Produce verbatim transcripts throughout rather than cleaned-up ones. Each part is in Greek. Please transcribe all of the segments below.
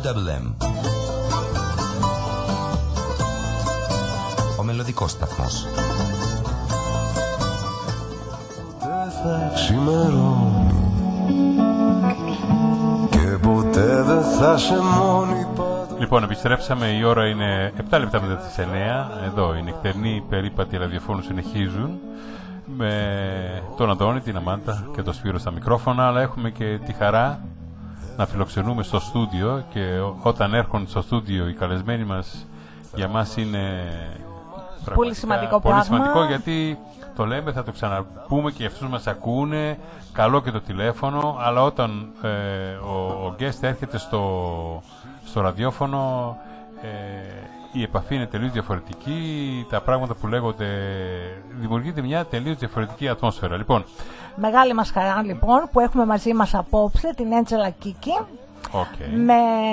Double M. Ο μελωδικός σταθμός. Δεν θα ξημερώνει και ποτέ δεν θα σε μόνη. Λοιπόν, επιστρέψαμε, η ώρα είναι επτά λεπτά μετά τις εννέα. Εδώ οι νυχτερινοί περίπατοι ραδιοφώνου συνεχίζουν με τον Αντώνη, την Αμάντα και τον Σπύρο στα μικρόφωνα, αλλά έχουμε και τη χαρά να φιλοξενούμε στο στούντιο, και όταν έρχονται στο στούντιο οι καλεσμένοι μας για μας είναι πολύ σημαντικό πολύ πράγμα. σημαντικό, γιατί το λέμε, θα το ξαναπούμε και για αυτούς μας ακούνε, καλό και το τηλέφωνο, αλλά όταν ε, ο, ο guest έρχεται στο, στο ραδιόφωνο, ε, η επαφή είναι τελείως διαφορετική, τα πράγματα που λέγονται, δημιουργείται μια τελείως διαφορετική ατμόσφαιρα. Λοιπόν, μεγάλη μας χαρά λοιπόν που έχουμε μαζί μας απόψε την Έντζελα Κίκη, okay. με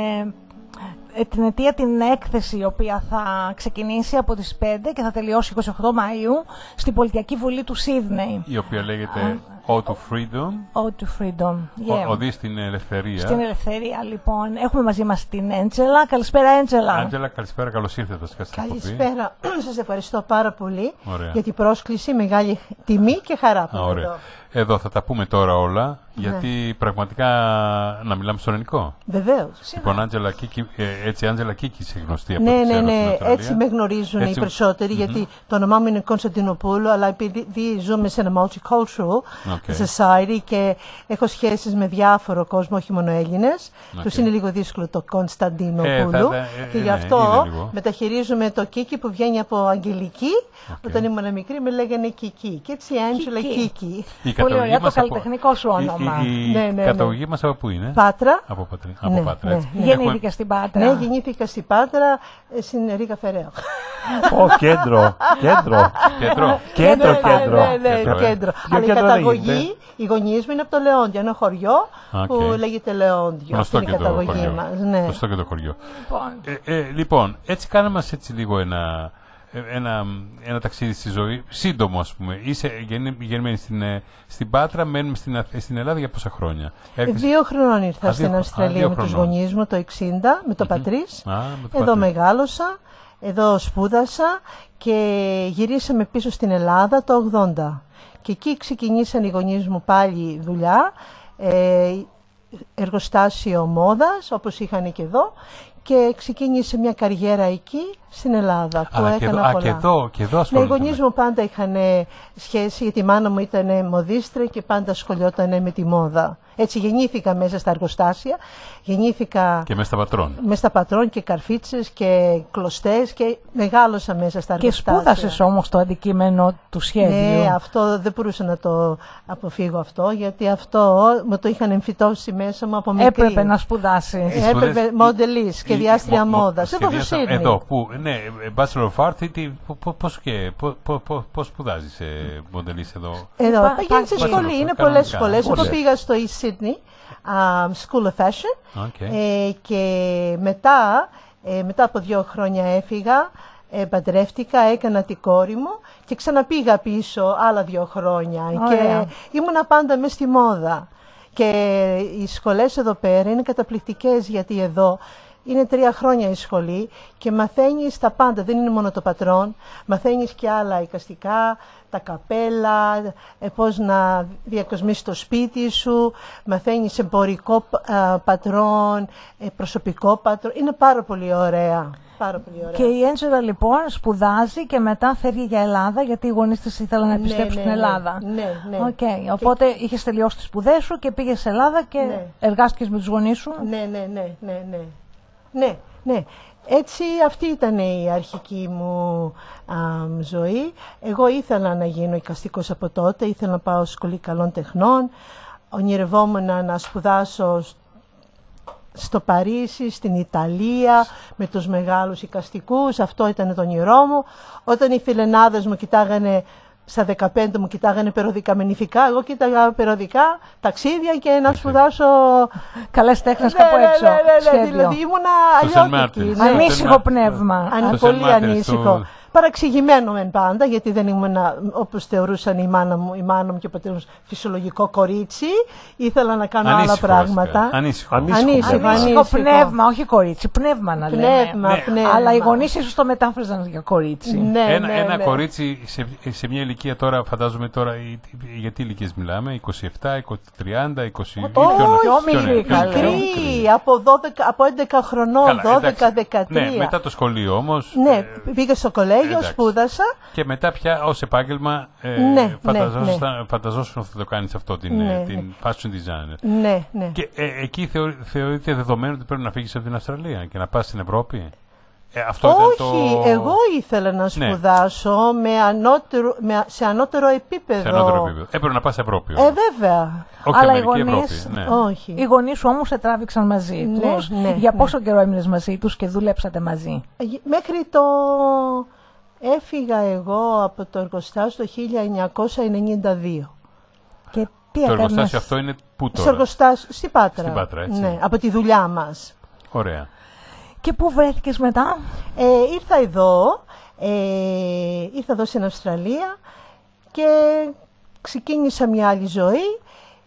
την αιτία την έκθεση η οποία θα ξεκινήσει από τις πέντε και θα τελειώσει εικοστή ογδόη Μαΐου στην Πολιτιακή Βουλή του Σίδνεϊ, η οποία λέγεται Ode to Freedom. Ode to Freedom. Yeah. Οδή στην ελευθερία. Στην ελευθερία, λοιπόν. Έχουμε μαζί μας την Έντζελα. Καλησπέρα, Έντζελα. Έντζελα, καλησπέρα, καλώς ήρθατε. Καλησπέρα. Σας ευχαριστώ πάρα πολύ. Ωραία. Για την πρόσκληση. Μεγάλη τιμή και χαρά που είμαι εδώ. Εδώ θα τα πούμε τώρα όλα, γιατί ναι. πραγματικά να μιλάμε στο ελληνικό. Βεβαίως. Λοιπόν, Άντζελα Κίκη, έτσι Άντζελα Κίκη είσαι γνωστή από ναι, ό,τι ξέρω ναι, ναι, στην Αυστραλία. Έτσι με γνωρίζουν έτσι... οι περισσότεροι, mm-hmm. γιατί το όνομά μου είναι Κωνσταντινοπούλου, αλλά επειδή ζούμε σε ένα multicultural okay. society και έχω σχέσεις με διάφορο κόσμο, όχι μόνο Έλληνες, okay. τους είναι λίγο δύσκολο το Κωνσταντινοπούλου, ε, θα, θα, ε, και γι' αυτό ναι, μεταχειρίζουμε το Κίκη που βγαίνει από Αγγελική. Okay. Όταν ήμουν μικρή με λέγανε Κίκη. Και έτσι η Άντζελα Κίκη. Πολύ ωραία, το καλλιτεχνικό σου όνομα. Η, η, η ναι, ναι, ναι. καταγωγή μας από πού είναι? Πάτρα. Από, πατρι... από ναι, Πάτρα, ναι, έτσι. ναι. Γεννήθηκα στην Πάτρα. Ναι, γεννήθηκα στην Πάτρα, στην Ρίγα Φεραίο. Ω, κέντρο, κέντρο. Κέντρο. Κέντρο, κέντρο. Ναι, ναι, κέντρο. Αλλά η καταγωγή, οι γονείς μου είναι από το Λεόντιο, ένα χωριό που λέγεται Λεόντιο. Γνωστό και το χωριό. Γνωστό και το χωριό. Λοιπόν, έτσι κάναμε έτσι λίγο ένα... Ένα, ένα ταξίδι στη ζωή, σύντομο ας πούμε. Είσαι γεννημένη στην, στην Πάτρα, μένουμε στην, στην Ελλάδα για πόσα χρόνια? Έρχεσαι... Δύο χρόνων ήρθα α, στην δύο, Αυστραλία α, με τους γονείς μου το εξήντα, με το mm-hmm. πατρίς. Α, με το εδώ πατρίς. Μεγάλωσα, εδώ σπούδασα και γυρίσαμε πίσω στην Ελλάδα το ογδόντα. Και εκεί ξεκινήσαν οι γονείς μου πάλι δουλειά, ε, εργοστάσιο μόδας όπως είχαν και εδώ. Και ξεκίνησε μια καριέρα εκεί στην Ελλάδα που Α, έκανα και εδώ, πολλά. Α, και εδώ, και εδώ ναι, οι γονείς μου πάντα είχαν σχέση, γιατί η μάνα μου ήταν μοδίστρια και πάντα ασχολιόταν με τη μόδα. Έτσι γεννήθηκα μέσα στα εργοστάσια, γεννήθηκα... Και μέσα στα πατρών. Μέσα στα πατρών και καρφίτσες και κλωστές και μεγάλωσα μέσα στα εργοστάσια. Και σπούδασες όμως το αντικείμενο του σχέδιου. Ναι, αυτό δεν μπορούσα να το αποφύγω αυτό, γιατί αυτό μου το είχαν εμφυτώσει μέσα μου από μικρή. Έπρεπε να σπουδάσεις. Έπρεπε μοντελής και διάστρια μόδας. Εδώ στο Σίδνεϊ. Εδώ, που, ναι, Bachelor of Art, πώς σπουδάζεις μοντελής εδώ? Εδώ, πηγαίνεις σε σχολή, είναι πολλές σχολές. Εγώ πήγα στο East Sydney School of Fashion και μετά, μετά από δύο χρόνια έφυγα, παντρεύτηκα, έκανα την κόρη μου και ξαναπήγα πίσω άλλα δύο χρόνια και ήμουνα πάντα μες στη μόδα. Και οι σχολές εδώ πέρα είναι καταπληκτικές, γιατί εδώ είναι τρία χρόνια η σχολή και μαθαίνεις τα πάντα, δεν είναι μόνο το πατρόν, μαθαίνεις και άλλα εικαστικά, τα καπέλα, ε, πώς να διακοσμήσεις το σπίτι σου, μαθαίνεις εμπορικό α, πατρόν, ε, προσωπικό πατρόν, είναι πάρα πολύ ωραία. Πάρα πολύ ωραία. Και η Έντζελα λοιπόν σπουδάζει και μετά φεύγει για Ελλάδα, γιατί οι γονείς της ήθελαν να επιστρέψουν ναι, ναι, στην Ελλάδα. Ναι, ναι. Okay. Οπότε και... είχες τελειώσει τις σπουδές σου και πήγες σε Ελλάδα και ναι. εργάστηκες με τους γονείς σου. Ναι, ναι, ναι, ναι, ναι. Ναι, ναι. Έτσι αυτή ήταν η αρχική μου α, ζωή. Εγώ ήθελα να γίνω εικαστικός από τότε, ήθελα να πάω σχολή καλών τεχνών, ονειρευόμουν να σπουδάσω στο Παρίσι, στην Ιταλία, με τους μεγάλους εικαστικούς, αυτό ήταν το όνειρό μου. Όταν οι φιλενάδες μου κοιτάγανε, στα δεκαπέντε μου κοιτάγανε περιοδικά με νηφικά, εγώ κοίταγα περιοδικά, ταξίδια και να σπουδάσω... Καλές τέχνες κάπου έξω. Ναι, ναι, ναι, δηλαδή ήμουνα αλλιώτικη. Ανήσυχο πνεύμα. Πολύ ανήσυχο. παραξηγημένο μεν πάντα, γιατί δεν ήμουν, όπως θεωρούσαν η μάνα μου, η μάνα μου και ο πατέρας μου, φυσιολογικό κορίτσι. Ήθελα να κάνω ανήσυχο, άλλα πράγματα. Ανήσυχο. Ανήσυχο, ανήσυχο, ανήσυχο πνεύμα, όχι κορίτσι, πνεύμα να λέμε. Πνεύμα, ναι. πνεύμα. Αλλά οι γονείς ίσως το μετάφραζαν για κορίτσι. Ναι, ένα ναι, ένα ναι. κορίτσι σε, σε μια ηλικία τώρα, φαντάζομαι τώρα, για τι ηλικίες μιλάμε, είκοσι επτά, είκοσι, τριάντα, είκοσι δύο, Όχι, μικρή, από, δώδεκα, από έντεκα χρονών, δώδεκα, δεκατρία. Ναι, μετά το σχολείο όμως. Ναι, ε, πήγα στο κολέγιο, εντάξει. σπούδασα. Και μετά πια ως επάγγελμα ε, Ναι, φανταζόσουν ναι, ναι. φανταζόσουν ότι θα το κάνεις αυτό, την, Ναι, ε, την fashion designer. Ναι, ναι. Και ε, εκεί θεωρεί, θεωρείται δεδομένο ότι πρέπει να φύγεις από την Αυστραλία και να πας στην Ευρώπη. Ε, αυτό Όχι, ήταν το... εγώ ήθελα να σπουδάσω ναι. με ανώτερο, με, σε ανώτερο επίπεδο. Σε ανώτερο επίπεδο. Έπρεπε να πας Ευρώπη. Ε, βέβαια. Όχι Αλλά Αμερική, οι γονείς, Ευρώπη. Ναι. Όχι. Οι γονείς σου όμως σε τράβηξαν μαζί Ναι, τους. ναι, Για ναι. πόσο καιρό έμεινες μαζί τους και δούλεψατε μαζί? Μέχρι το... Έφυγα εγώ από το εργοστάσιο το χίλια εννιακόσια ενενήντα δύο. Και τι Το έκανες? εργοστάσιο αυτό είναι πού Στο τώρα? εργοστάσιο, στην Πάτρα. Στην Πάτρα, έτσι. Ναι, από τη δουλειά μας. Ωραία. Και πού βρέθηκες μετά? Ε, ήρθα εδώ, ε, ήρθα εδώ στην Αυστραλία και ξεκίνησα μια άλλη ζωή.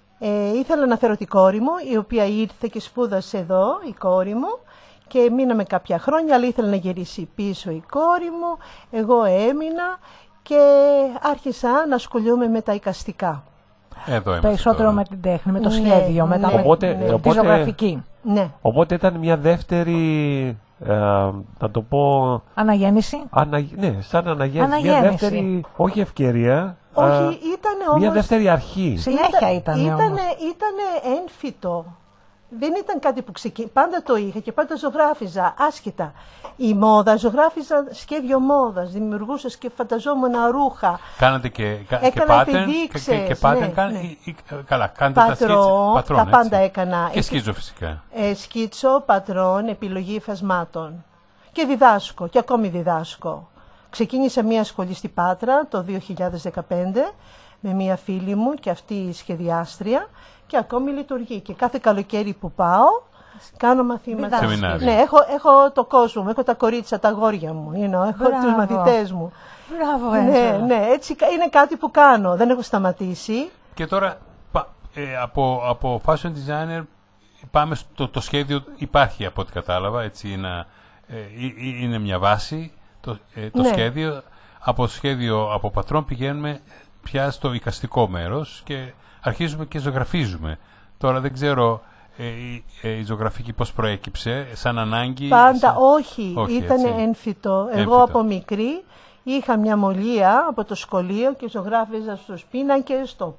Ε, ήθελα να φέρω την κόρη μου, η οποία ήρθε και σπούδασε εδώ, η κόρη μου, και μείναμε κάποια χρόνια, αλλά ήθελα να γυρίσει πίσω η κόρη μου. Εγώ έμεινα και άρχισα να ασχολούμαι με τα εικαστικά. Εδώ είμαστε Περισσότερο τώρα. με την τέχνη, με το Ναι, σχέδιο, μετά ναι, με Οπότε- τη οπότε- ζωγραφική. Ναι. Οπότε ήταν μια δεύτερη, ε, να το πω, Αναγέννηση. ανα, ναι, σαν αναγέννηση. Μια Αναγέννηση. δεύτερη, όχι ευκαιρία, Όχι, α, ήταν όμως... μια δεύτερη αρχή. Συνέχεια ήταν Ήτανε, όμως. ήτανε έμφυτο. Δεν ήταν κάτι που ξεκίνησε. Πάντα το είχα και πάντα ζωγράφιζα, άσχετα. Η μόδα, ζωγράφιζα σχέδιο μόδας, δημιουργούσα και φανταζόμουν ρούχα. Κάνατε και, κα- και Έκανα pattern, και, επιδείξεις, και, και pattern, ναι, κάν- ναι. ή- ή- καλά, κάντε τα Πατρό, σκίτσα, πατρόν, τα έτσι. πάντα έκανα. Και Ε, σκίτσο φυσικά. Ε, σκίτσο, πατρών, επιλογή υφασμάτων. Και διδάσκω, και ακόμη διδάσκω. Ξεκίνησα μία σχολή στη Πάτρα το δύο χιλιάδες δεκαπέντε με μία φίλη μου και αυτή η σχεδιάστρια και ακόμη λειτουργεί. Και κάθε καλοκαίρι που πάω, κάνω μαθήματα. Σεμινάρια. Ναι, έχω, έχω το κόσμο μου, έχω τα κορίτσια, τα αγόρια μου, you know, έχω Μπράβο. τους μαθητές μου. Μπράβο, Ναι, Έντζελα. ναι, έτσι είναι κάτι που κάνω, δεν έχω σταματήσει. Και τώρα πα- ε, από, από fashion designer πάμε στο το σχέδιο, υπάρχει από ό,τι κατάλαβα, έτσι είναι, ε, ε, ε, είναι μια βάση το, ε, το Ναι. σχέδιο. Από το σχέδιο από πατρόν πηγαίνουμε πια στο εικαστικό μέρος και αρχίζουμε και ζωγραφίζουμε. Τώρα δεν ξέρω ε, η, ε, η ζωγραφική πώς προέκυψε, σαν ανάγκη. Πάντα, σαν... όχι, Όχι, ήταν έτσι. έμφυτο. Εγώ Έμφυτο. από μικρή είχα μια μολία από το σχολείο και ζωγράφιζα στους πίνακες, στο,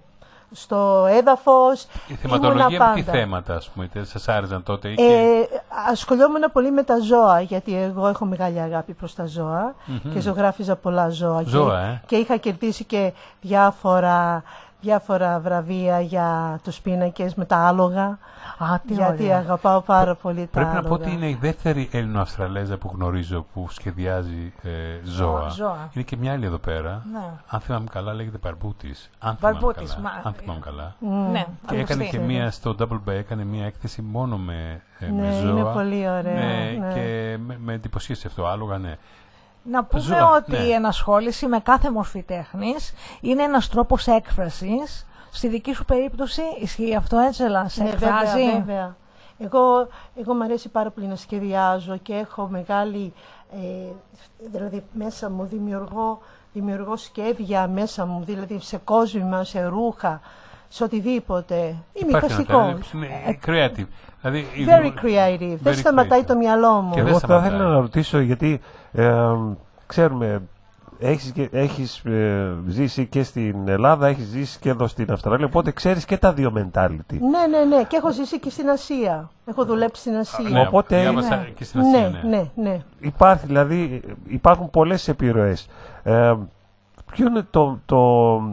στο έδαφος. Η θεματολογία Ήμουνα με τι πάντα. θέματα, ας πούμε, είτε σας άρεσαν τότε ή Ε, και... ασχολιόμουν πολύ με τα ζώα, γιατί εγώ έχω μεγάλη αγάπη προς τα ζώα και ζωγράφιζα πολλά ζώα. Ζώα, και, ε. και είχα κερδίσει και διάφορα, διάφορα βραβεία για τους πίνακες με τα άλογα. Α, τι γιατί ωραία. αγαπάω πάρα πολύ τα Πρέπει άλογα. να πω ότι είναι η δεύτερη Έλληνο-Αυστραλέζα που γνωρίζω που σχεδιάζει ε, ζώα. ζώα. Είναι και μια άλλη εδώ πέρα. Ναι. Αν θυμάμαι καλά, λέγεται Μπαρμπούτης. Αν θυμάμαι Μπαρμπούτης, καλά. μα- Αν θυμάμαι καλά. Ναι, Και έκανε ακουστεί. και μία στο Double Bay, έκανε μία έκθεση μόνο με, ε, Ναι, με ζώα. είναι πολύ ωραία, Ναι, ναι. και με, με εντυπωσίασε αυτό. Άλογα, ναι. Να πούμε Ζώα, ότι ναι. η ενασχόληση με κάθε μορφή τέχνης είναι ένας τρόπος έκφρασης. Στη δική σου περίπτωση ισχύει αυτό, Έντζελα, σε Ναι, εκφράζει? βέβαια, βέβαια. Εγώ, εγώ μου αρέσει πάρα πολύ να σχεδιάζω και έχω μεγάλη, ε, δηλαδή μέσα μου δημιουργώ, δημιουργώ σχέδια μέσα μου, δηλαδή σε κόσμημα, σε ρούχα, σε οτιδήποτε. Είμαι Υπάρχει ένα εικαστικός. talent, είναι creative. Δηλαδή, η Very δημο- creative. Δεν very σταματάει creative. το μυαλό μου. Και δεν Εγώ θα σταματάει. ήθελα να ρωτήσω γιατί ε, ξέρουμε, έχεις, και- έχεις ε, ζήσει και στην Ελλάδα, έχεις ζήσει και εδώ στην Αυστραλία, οπότε ξέρεις και τα δύο mentality. Ναι, ναι, ναι. Και έχω ζήσει και στην Ασία. Έχω δουλέψει στην Ασία. Ναι, Οπότε διάβασα είναι- και στην Ασία, ναι, ναι, ναι. Υπάρχει, δηλαδή, υπάρχουν πολλές επιρροές. Ε, ποιο είναι το, το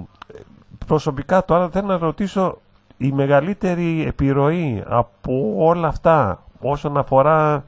προσωπικά τώρα θέλω να ρωτήσω η μεγαλύτερη επιρροή από όλα αυτά όσον αφορά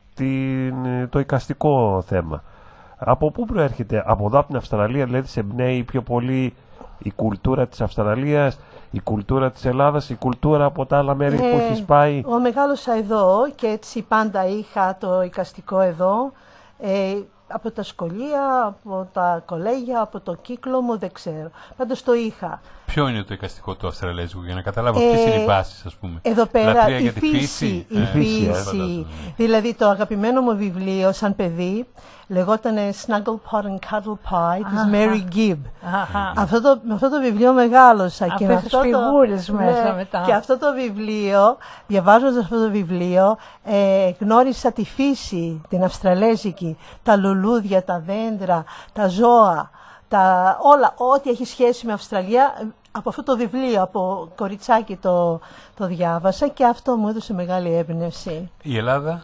την, το εικαστικό θέμα. Από πού προέρχεται? Από εδώ από την Αυστραλία, δηλαδή σε εμπνέει πιο πολύ η κουλτούρα της Αυστραλίας, η κουλτούρα της Ελλάδας, η κουλτούρα από τα άλλα μέρη που Ε, έχεις πάει? Εγώ μεγάλωσα εδώ και έτσι πάντα είχα το εικαστικό εδώ. Ε, από τα σχολεία, από τα κολέγια, από το κύκλο μου, δεν ξέρω. Πάντως το είχα. Ποιο είναι το εικαστικό του αυστραλέζικου, για να καταλάβω ε, ποιες είναι οι βάσεις, ας πούμε. Εδώ πέρα Λατρεία η για τη φύση, φύση. η Ε, φύση. Δηλαδή το αγαπημένο μου βιβλίο σαν παιδί λεγόταν Snuggle Pot and Cuddle Pie της Mary Gibb. Αυτό το, με αυτό το βιβλίο μεγάλωσα. Αυτές τις φιγούρες μέσα ναι, μετά. Και αυτό το βιβλίο, διαβάζοντας αυτό το βιβλίο, ε, γνώρισα τη φύση, την αυστραλέζικη, τα λουλούδια, τα δέντρα, τα ζώα, τα, όλα, ό,τι έχει σχέση με Αυστραλία. Από αυτό το βιβλίο, από κοριτσάκι το, το διάβασα και αυτό μου έδωσε μεγάλη έμπνευση. Η Ελλάδα.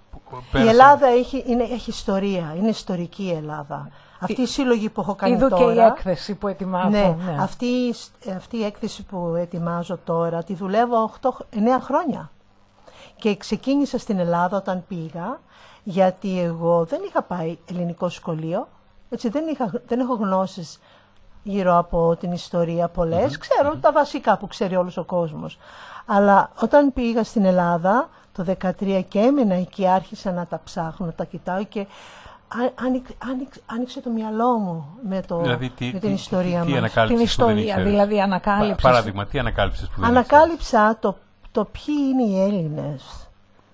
Η Ελλάδα έχει, είναι, έχει ιστορία, είναι ιστορική η Ελλάδα. Αυτή η σύλλογη που έχω κάνει Είδω τώρα. και η έκθεση που ετοιμάζω. Ναι, ναι. Αυτή, αυτή η έκθεση που ετοιμάζω τώρα τη δουλεύω οκτώ, εννέα χρόνια. Και ξεκίνησα στην Ελλάδα όταν πήγα, γιατί εγώ δεν είχα πάει ελληνικό σχολείο, έτσι δεν, είχα, δεν έχω γνώσεις γύρω από την ιστορία πολλές. Mm-hmm. Ξέρω τα βασικά που ξέρει όλος ο κόσμος. Αλλά όταν πήγα στην Ελλάδα το δεκατρία και έμεινα εκεί, άρχισα να τα ψάχνω, να τα κοιτάω και άνοιξε, άνοιξε, άνοιξε το μυαλό μου με, το, δηλαδή, τι, με την τι, ιστορία τι, τι μας. Την ιστορία, δηλαδή ανακάλυψες. Πα, παράδειγμα, τι ανακάλυψες που δεν Ανακάλυψα το, το ποιοι είναι οι Έλληνες.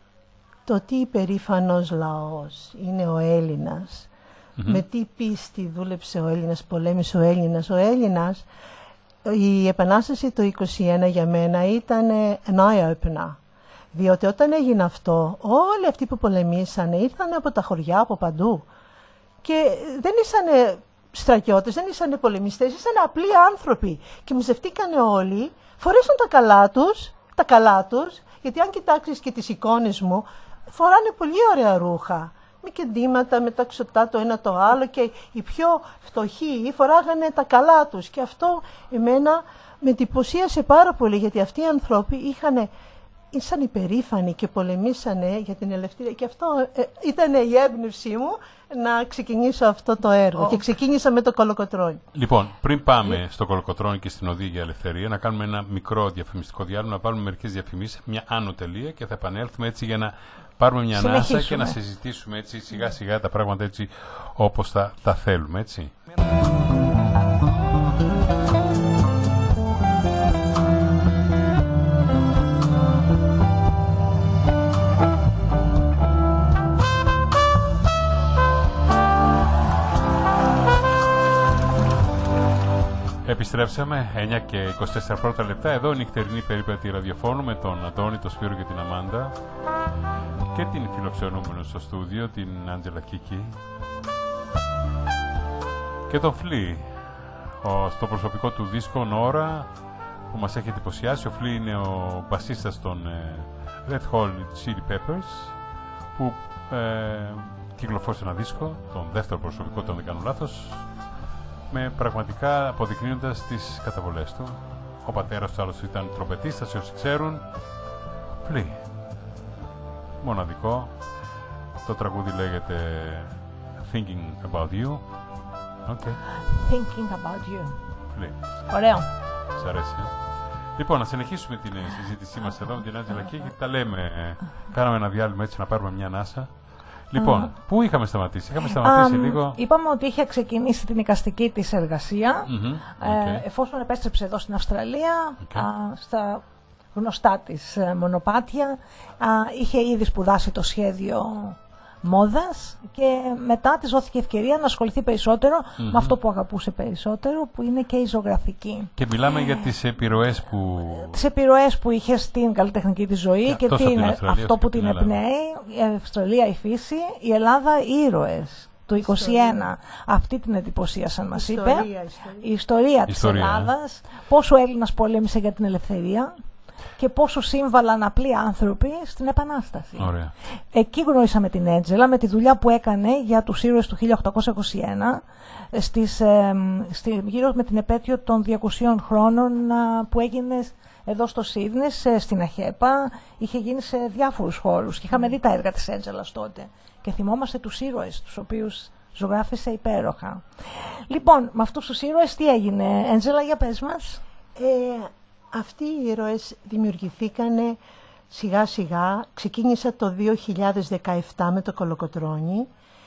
Το τι υπερήφανος λαός είναι ο Έλληνας. Mm-hmm. Με τι πίστη δούλεψε ο Έλληνας, πολέμησε ο Έλληνας. Ο Έλληνας, η Επανάσταση το είκοσι ένα για μένα ήταν an eye-opener. Διότι όταν έγινε αυτό, όλοι αυτοί που πολεμήσανε ήρθαν από τα χωριά, από παντού. Και δεν ήσανε στρατιώτες, δεν ήσανε πολεμιστές, ήσανε απλοί άνθρωποι. Και μαζευτήκανε όλοι, φορέσαν τα καλά τους, τα καλά τους, γιατί αν κοιτάξεις και τις εικόνες μου, φοράνε πολύ ωραία ρούχα. Με κεντήματα, με τα ξωτά το ένα το άλλο και οι πιο φτωχοί φοράγανε τα καλά τους. Και αυτό εμένα με εντυπωσίασε πάρα πολύ, γιατί αυτοί οι άνθρωποι είχαν, ήσαν υπερήφανοι και πολεμήσανε για την ελευθερία. Και αυτό ε, ήταν η έμπνευσή μου να ξεκινήσω αυτό το έργο. Oh. Και ξεκίνησα με το Κολοκοτρώνη. Λοιπόν, πριν πάμε στο Κολοκοτρώνη και στην Οδή για Ελευθερία, να κάνουμε ένα μικρό διαφημιστικό διάλειμμα, να βάλουμε μερικές διαφημίσεις, μια άνω τελεία και θα επανέλθουμε έτσι για να πάρουμε μια ανάσα και να συζητήσουμε έτσι σιγά σιγά τα πράγματα έτσι όπως τα, τα θέλουμε, έτσι. Επιστρέψαμε εννιά και είκοσι τέσσερα πρώτα λεπτά. Εδώ η νυχτερινή περίπατη ραδιοφώνου με τον Αντώνη, τον Σπύρο και την Αμάντα και την φιλοξενούμενο στο στούντιο, την Άντζελα Κίκη και τον Φλή στο προσωπικό του δίσκο Νόρα που μας έχει εντυπωσιάσει. Ο Φλή είναι ο μπασίστας των Red Hot Chili Peppers που ε, κυκλοφόρησε ένα δίσκο, τον δεύτερο προσωπικό, τον δεν κάνω λάθος, με πραγματικά αποδεικνύοντας τις καταβολές του. Ο πατέρας του άλλος ήταν τρομπετίστας, όσοι ξέρουν. Φλή. Μοναδικό. Το τραγούδι λέγεται Thinking About You. Okay. Thinking About You. Φλή. Ωραίο. Σ' αρέσει. Λοιπόν, να συνεχίσουμε την συζήτησή μας εδώ με την Άντζελα Κίκη. Τα λέμε, κάναμε ένα διάλειμμα έτσι να πάρουμε μια ανάσα. Λοιπόν, mm. πού είχαμε σταματήσει, είχαμε σταματήσει um, λίγο. Είπαμε ότι είχε ξεκινήσει την εικαστική της εργασία, mm-hmm. okay. ε, εφόσον επέστρεψε εδώ στην Αυστραλία, okay. α, στα γνωστά της ε, μονοπάτια, α, είχε ήδη σπουδάσει το σχέδιο μόδας και μετά της δόθηκε ευκαιρία να ασχοληθεί περισσότερο mm-hmm. με αυτό που αγαπούσε περισσότερο, που είναι και η ζωγραφική. Και μιλάμε για τις επιρροές που... Τις επιρροές που είχε στην καλλιτεχνική της ζωή και, και τι είναι αυτό που την εμπνέει, η Αυστραλία, η φύση, η Ελλάδα, οι ήρωες του είκοσι ένα. Ιστορία. Αυτή την εντυπωσίασαν, μας είπε. Ιστορία. Η ιστορία της ιστορία, Ελλάδας, ε. πόσο ο Έλληνας πολέμησε για την ελευθερία και πόσο σύμβαλαν απλοί άνθρωποι στην Επανάσταση. Ωραία. Εκεί γνωρίσαμε την Έντζελα με τη δουλειά που έκανε για τους ήρωες του χίλια οκτακόσια είκοσι ένα στις, ε, στη, γύρω με την επέτειο των διακοσίων χρόνων α, που έγινε εδώ στο Σίδνες, στην ΑΧΕΠΑ, είχε γίνει σε διάφορους χώρους και είχαμε δει τα έργα της Έντζελας τότε και θυμόμαστε τους ήρωες τους οποίους ζωγράφησε υπέροχα. Λοιπόν, με αυτούς τους ήρωες τι έγινε, Έντζελα, για πες μας. Ε, Αυτοί οι ήρωες δημιουργηθήκανε σιγά σιγά. Ξεκίνησα το δύο χιλιάδες δεκαεπτά με το Κολοκοτρώνη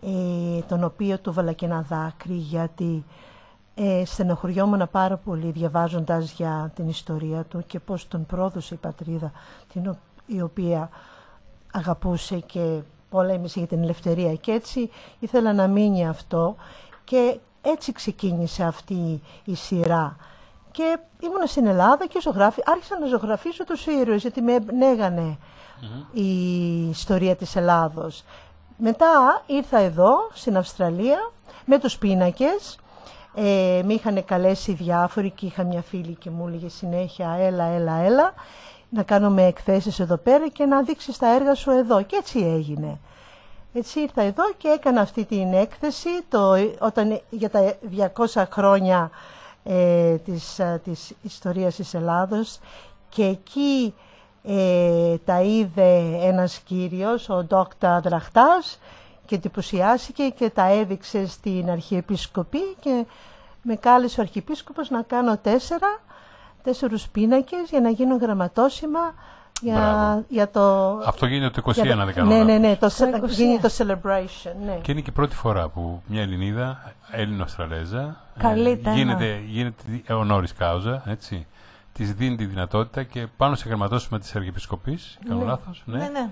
ε, τον οποίο του βάλα και ένα δάκρυ, γιατί ε, στενοχωριόμουν πάρα πολύ διαβάζοντας για την ιστορία του και πώς τον πρόδωσε η πατρίδα, την, η οποία αγαπούσε και πολέμησε για την ελευθερία. Και έτσι ήθελα να μείνει αυτό και έτσι ξεκίνησε αυτή η σειρά. Και ήμουν στην Ελλάδα και ζωγράφη, άρχισα να ζωγραφίσω τους ήρωες, γιατί με ενέγανε mm-hmm. η ιστορία της Ελλάδος. Μετά ήρθα εδώ, στην Αυστραλία, με τους πίνακες. Ε, με είχαν καλέσει διάφοροι και είχα μια φίλη και μου έλεγε συνέχεια έλα, έλα, έλα, να κάνουμε εκθέσεις εδώ πέρα και να δείξεις τα έργα σου εδώ. Και έτσι έγινε. Έτσι ήρθα εδώ και έκανα αυτή την έκθεση το, όταν, για τα διακόσια χρόνια ε, της, της ιστορίας της Ελλάδος, και εκεί ε, τα είδε ένας κύριος, ο Ντόκταρ Δραχτάς, και εντυπωσιάστηκε και τα έδειξε στην Αρχιεπισκοπή και με κάλεσε ο Αρχιεπίσκοπος να κάνω τέσσερα, τέσσερους πίνακες για να γίνουν γραμματόσημα για, για το... Αυτό γίνεται το είκοσι ένα, δεν κάνω ναι, λάθος. ναι, ναι, το, γίνεται το celebration. Ναι. Και είναι και η πρώτη φορά που μια Ελληνίδα, Έλληνο-Αυστραλέζα, ε, γίνεται, γίνεται honoris causa, έτσι. Της δίνει τη δυνατότητα και πάνω σε γραμματόσημα της Αρχιεπισκοπής, κάνω ναι. λάθος, ναι. ναι, ναι.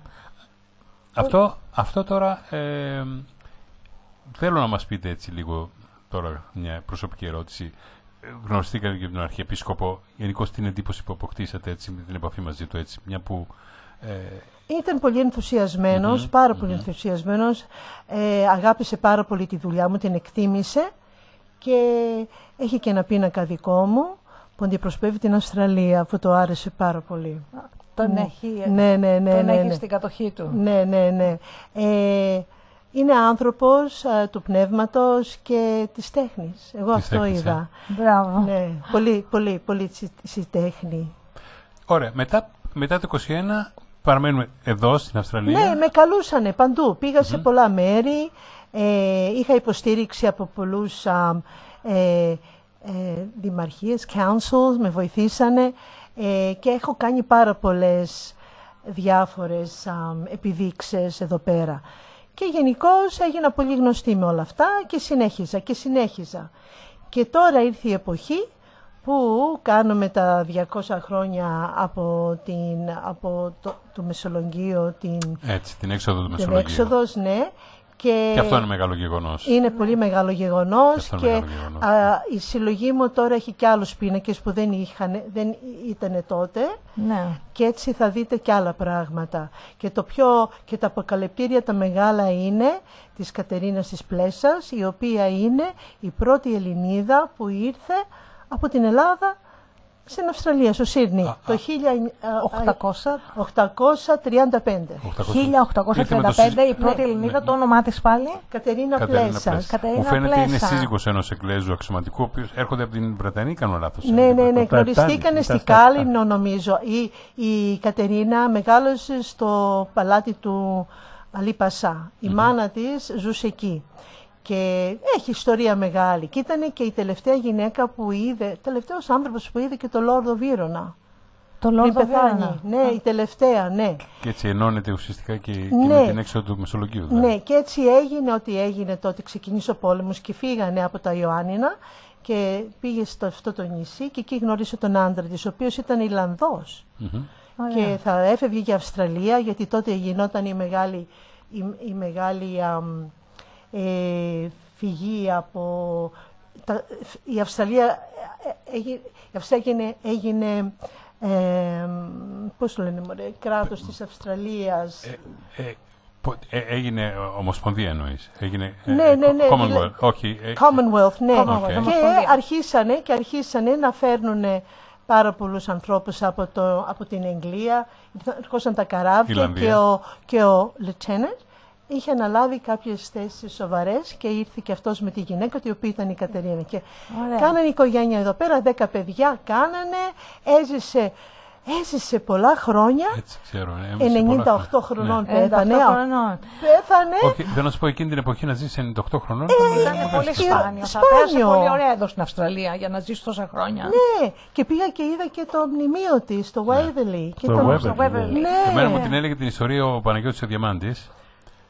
Αυτό, αυτό τώρα ε, θέλω να μας πείτε έτσι λίγο τώρα μια προσωπική ερώτηση. Γνωριστήκατε και με τον Αρχιεπίσκοπο, γενικώς την εντύπωση που αποκτήσατε έτσι, με την επαφή μαζί του, έτσι, μια που... Ε... Ήταν πολύ ενθουσιασμένος, mm-hmm, πάρα πολύ mm-hmm. ενθουσιασμένος, ε, αγάπησε πάρα πολύ τη δουλειά μου, την εκτίμησε και έχει και ένα πίνακα δικό μου που αντιπροσωπεύει την Αυστραλία, αφού το άρεσε πάρα πολύ. Τον έχει, ναι, ναι, ναι, τον ναι, έχει ναι. στην κατοχή του. Ναι, ναι, ναι. Ε, είναι άνθρωπος α, του πνεύματος και της τέχνης. Εγώ της αυτό τέχνης, είδα. Ε. Μπράβο. Ναι, πολύ, πολύ, πολύ στη τέχνη. Ωραία. Μετά, μετά το είκοσι ένα παραμένουμε εδώ στην Αυστραλία. Ναι, με καλούσανε παντού. Πήγα mm-hmm. σε πολλά μέρη. Ε, είχα υποστήριξη από πολλούς α, ε, ε, δημαρχίες, councils, με βοηθήσανε. Ε, και έχω κάνει πάρα πολλές διάφορες α, επιδείξεις εδώ πέρα. Και γενικώς έγινα πολύ γνωστή με όλα αυτά και συνέχιζα και συνέχιζα. Και τώρα ήρθε η εποχή που κάνουμε τα διακόσια χρόνια από, την, από το, το Μεσολογγίο, την, έτσι, την έξοδο του την Μεσολογγίου. Έξοδος, ναι. Και, και αυτό είναι μεγάλο γεγονός. Είναι πολύ μεγάλο γεγονός και, και μεγάλο γεγονός. Α, η συλλογή μου τώρα έχει και άλλους πίνακες που δεν, είχαν, δεν ήταν τότε, ναι. Και έτσι θα δείτε και άλλα πράγματα. Και, το πιο, και τα αποκαλυπτήρια τα μεγάλα είναι της Κατερίνας της Πλέσσας, η οποία είναι η πρώτη Ελληνίδα που ήρθε από την Ελλάδα στην Αυστραλία, στο Σίδνεϊ, α, το α, χίλια οκτακόσια τριάντα πέντε. χίλια οκτακόσια τριάντα πέντε η πρώτη ναι. Ελληνίδα, ναι. Το όνομά της πάλι. Κατερίνα, Κατερίνα Πλέσσας. Πλέσσα. Μου φαίνεται είναι σύζυγος ενός Εγγλέζου αξιωματικού, ο οποίος έρχονται από την Βρετανία, κάνω λάθος. Ναι, ναι, ναι, γνωριστήκανε στη Κάλινο νομίζω. Η, η Κατερίνα μεγάλωσε στο παλάτι του Αλή Πασά. Η mm-hmm. μάνα της ζούσε εκεί. Και έχει ιστορία μεγάλη. Και ήταν και η τελευταία γυναίκα που είδε, τελευταίος άνθρωπος που είδε και το Λόρδο Βύρωνα. Το Λόρδο Βύρωνα. Ναι, η τελευταία, ναι. Και έτσι ενώνεται ουσιαστικά και, ναι. και με την έξοδο του Μεσολογγίου. Δηλαδή. Ναι, και έτσι έγινε ό,τι έγινε τότε. Ξεκινήσε ο πόλεμος και φύγανε από τα Ιωάννινα και πήγε στο αυτό το νησί και εκεί γνώρισε τον άντρα της, ο οποίος ήταν Ιρλανδός. Mm-hmm. Και θα έφευγε για Αυστραλία, γιατί τότε γινόταν η μεγάλη, η, η μεγάλη α, ε, φυγή από... Τα, η Αυστραλία, έγινε, η Αυστραλία έγινε... Ε, πώς το λένε μωρέ, κράτος της Αυστραλίας. Ε, ε, ε, έγινε Ομοσπονδία εννοείς. Έγινε ναι, ναι, ναι, Commonwealth. Ναι, όχι, ε, Commonwealth, ναι. Okay. Και αρχίσανε, και αρχίσανε να φέρνουν πάρα πολλούς ανθρώπους από, το, από την Αγγλία. Έρχονταν τα καράβια και ο, και ο Lieutenant είχε αναλάβει κάποιες θέσεις σοβαρές και ήρθε και αυτός με τη γυναίκα του, η οποία ήταν η Κατερίνα. Και κάνανε οικογένεια εδώ πέρα, δέκα παιδιά κάνανε, έζησε, έζησε πολλά χρόνια. Έτσι, ξέρω, ενενήντα οκτώ χρονών ναι. πέθανε. Πέθανε. Όχι, δεν να σου πω, εκείνη την εποχή να ζήσει ενενήντα οκτώ χρονών. Ε, ήταν πολύ σπάνιο. Θα πέρασε πολύ ωραία εδώ στην Αυστραλία για να ζήσει τόσα χρόνια. Ναι, και πήγα και είδα και το μνημείο της στο Waverley. Στο Waverley. Εμένα μου την έλεγε την ιστορία ο Παναγιώτης ο Διαμάντης.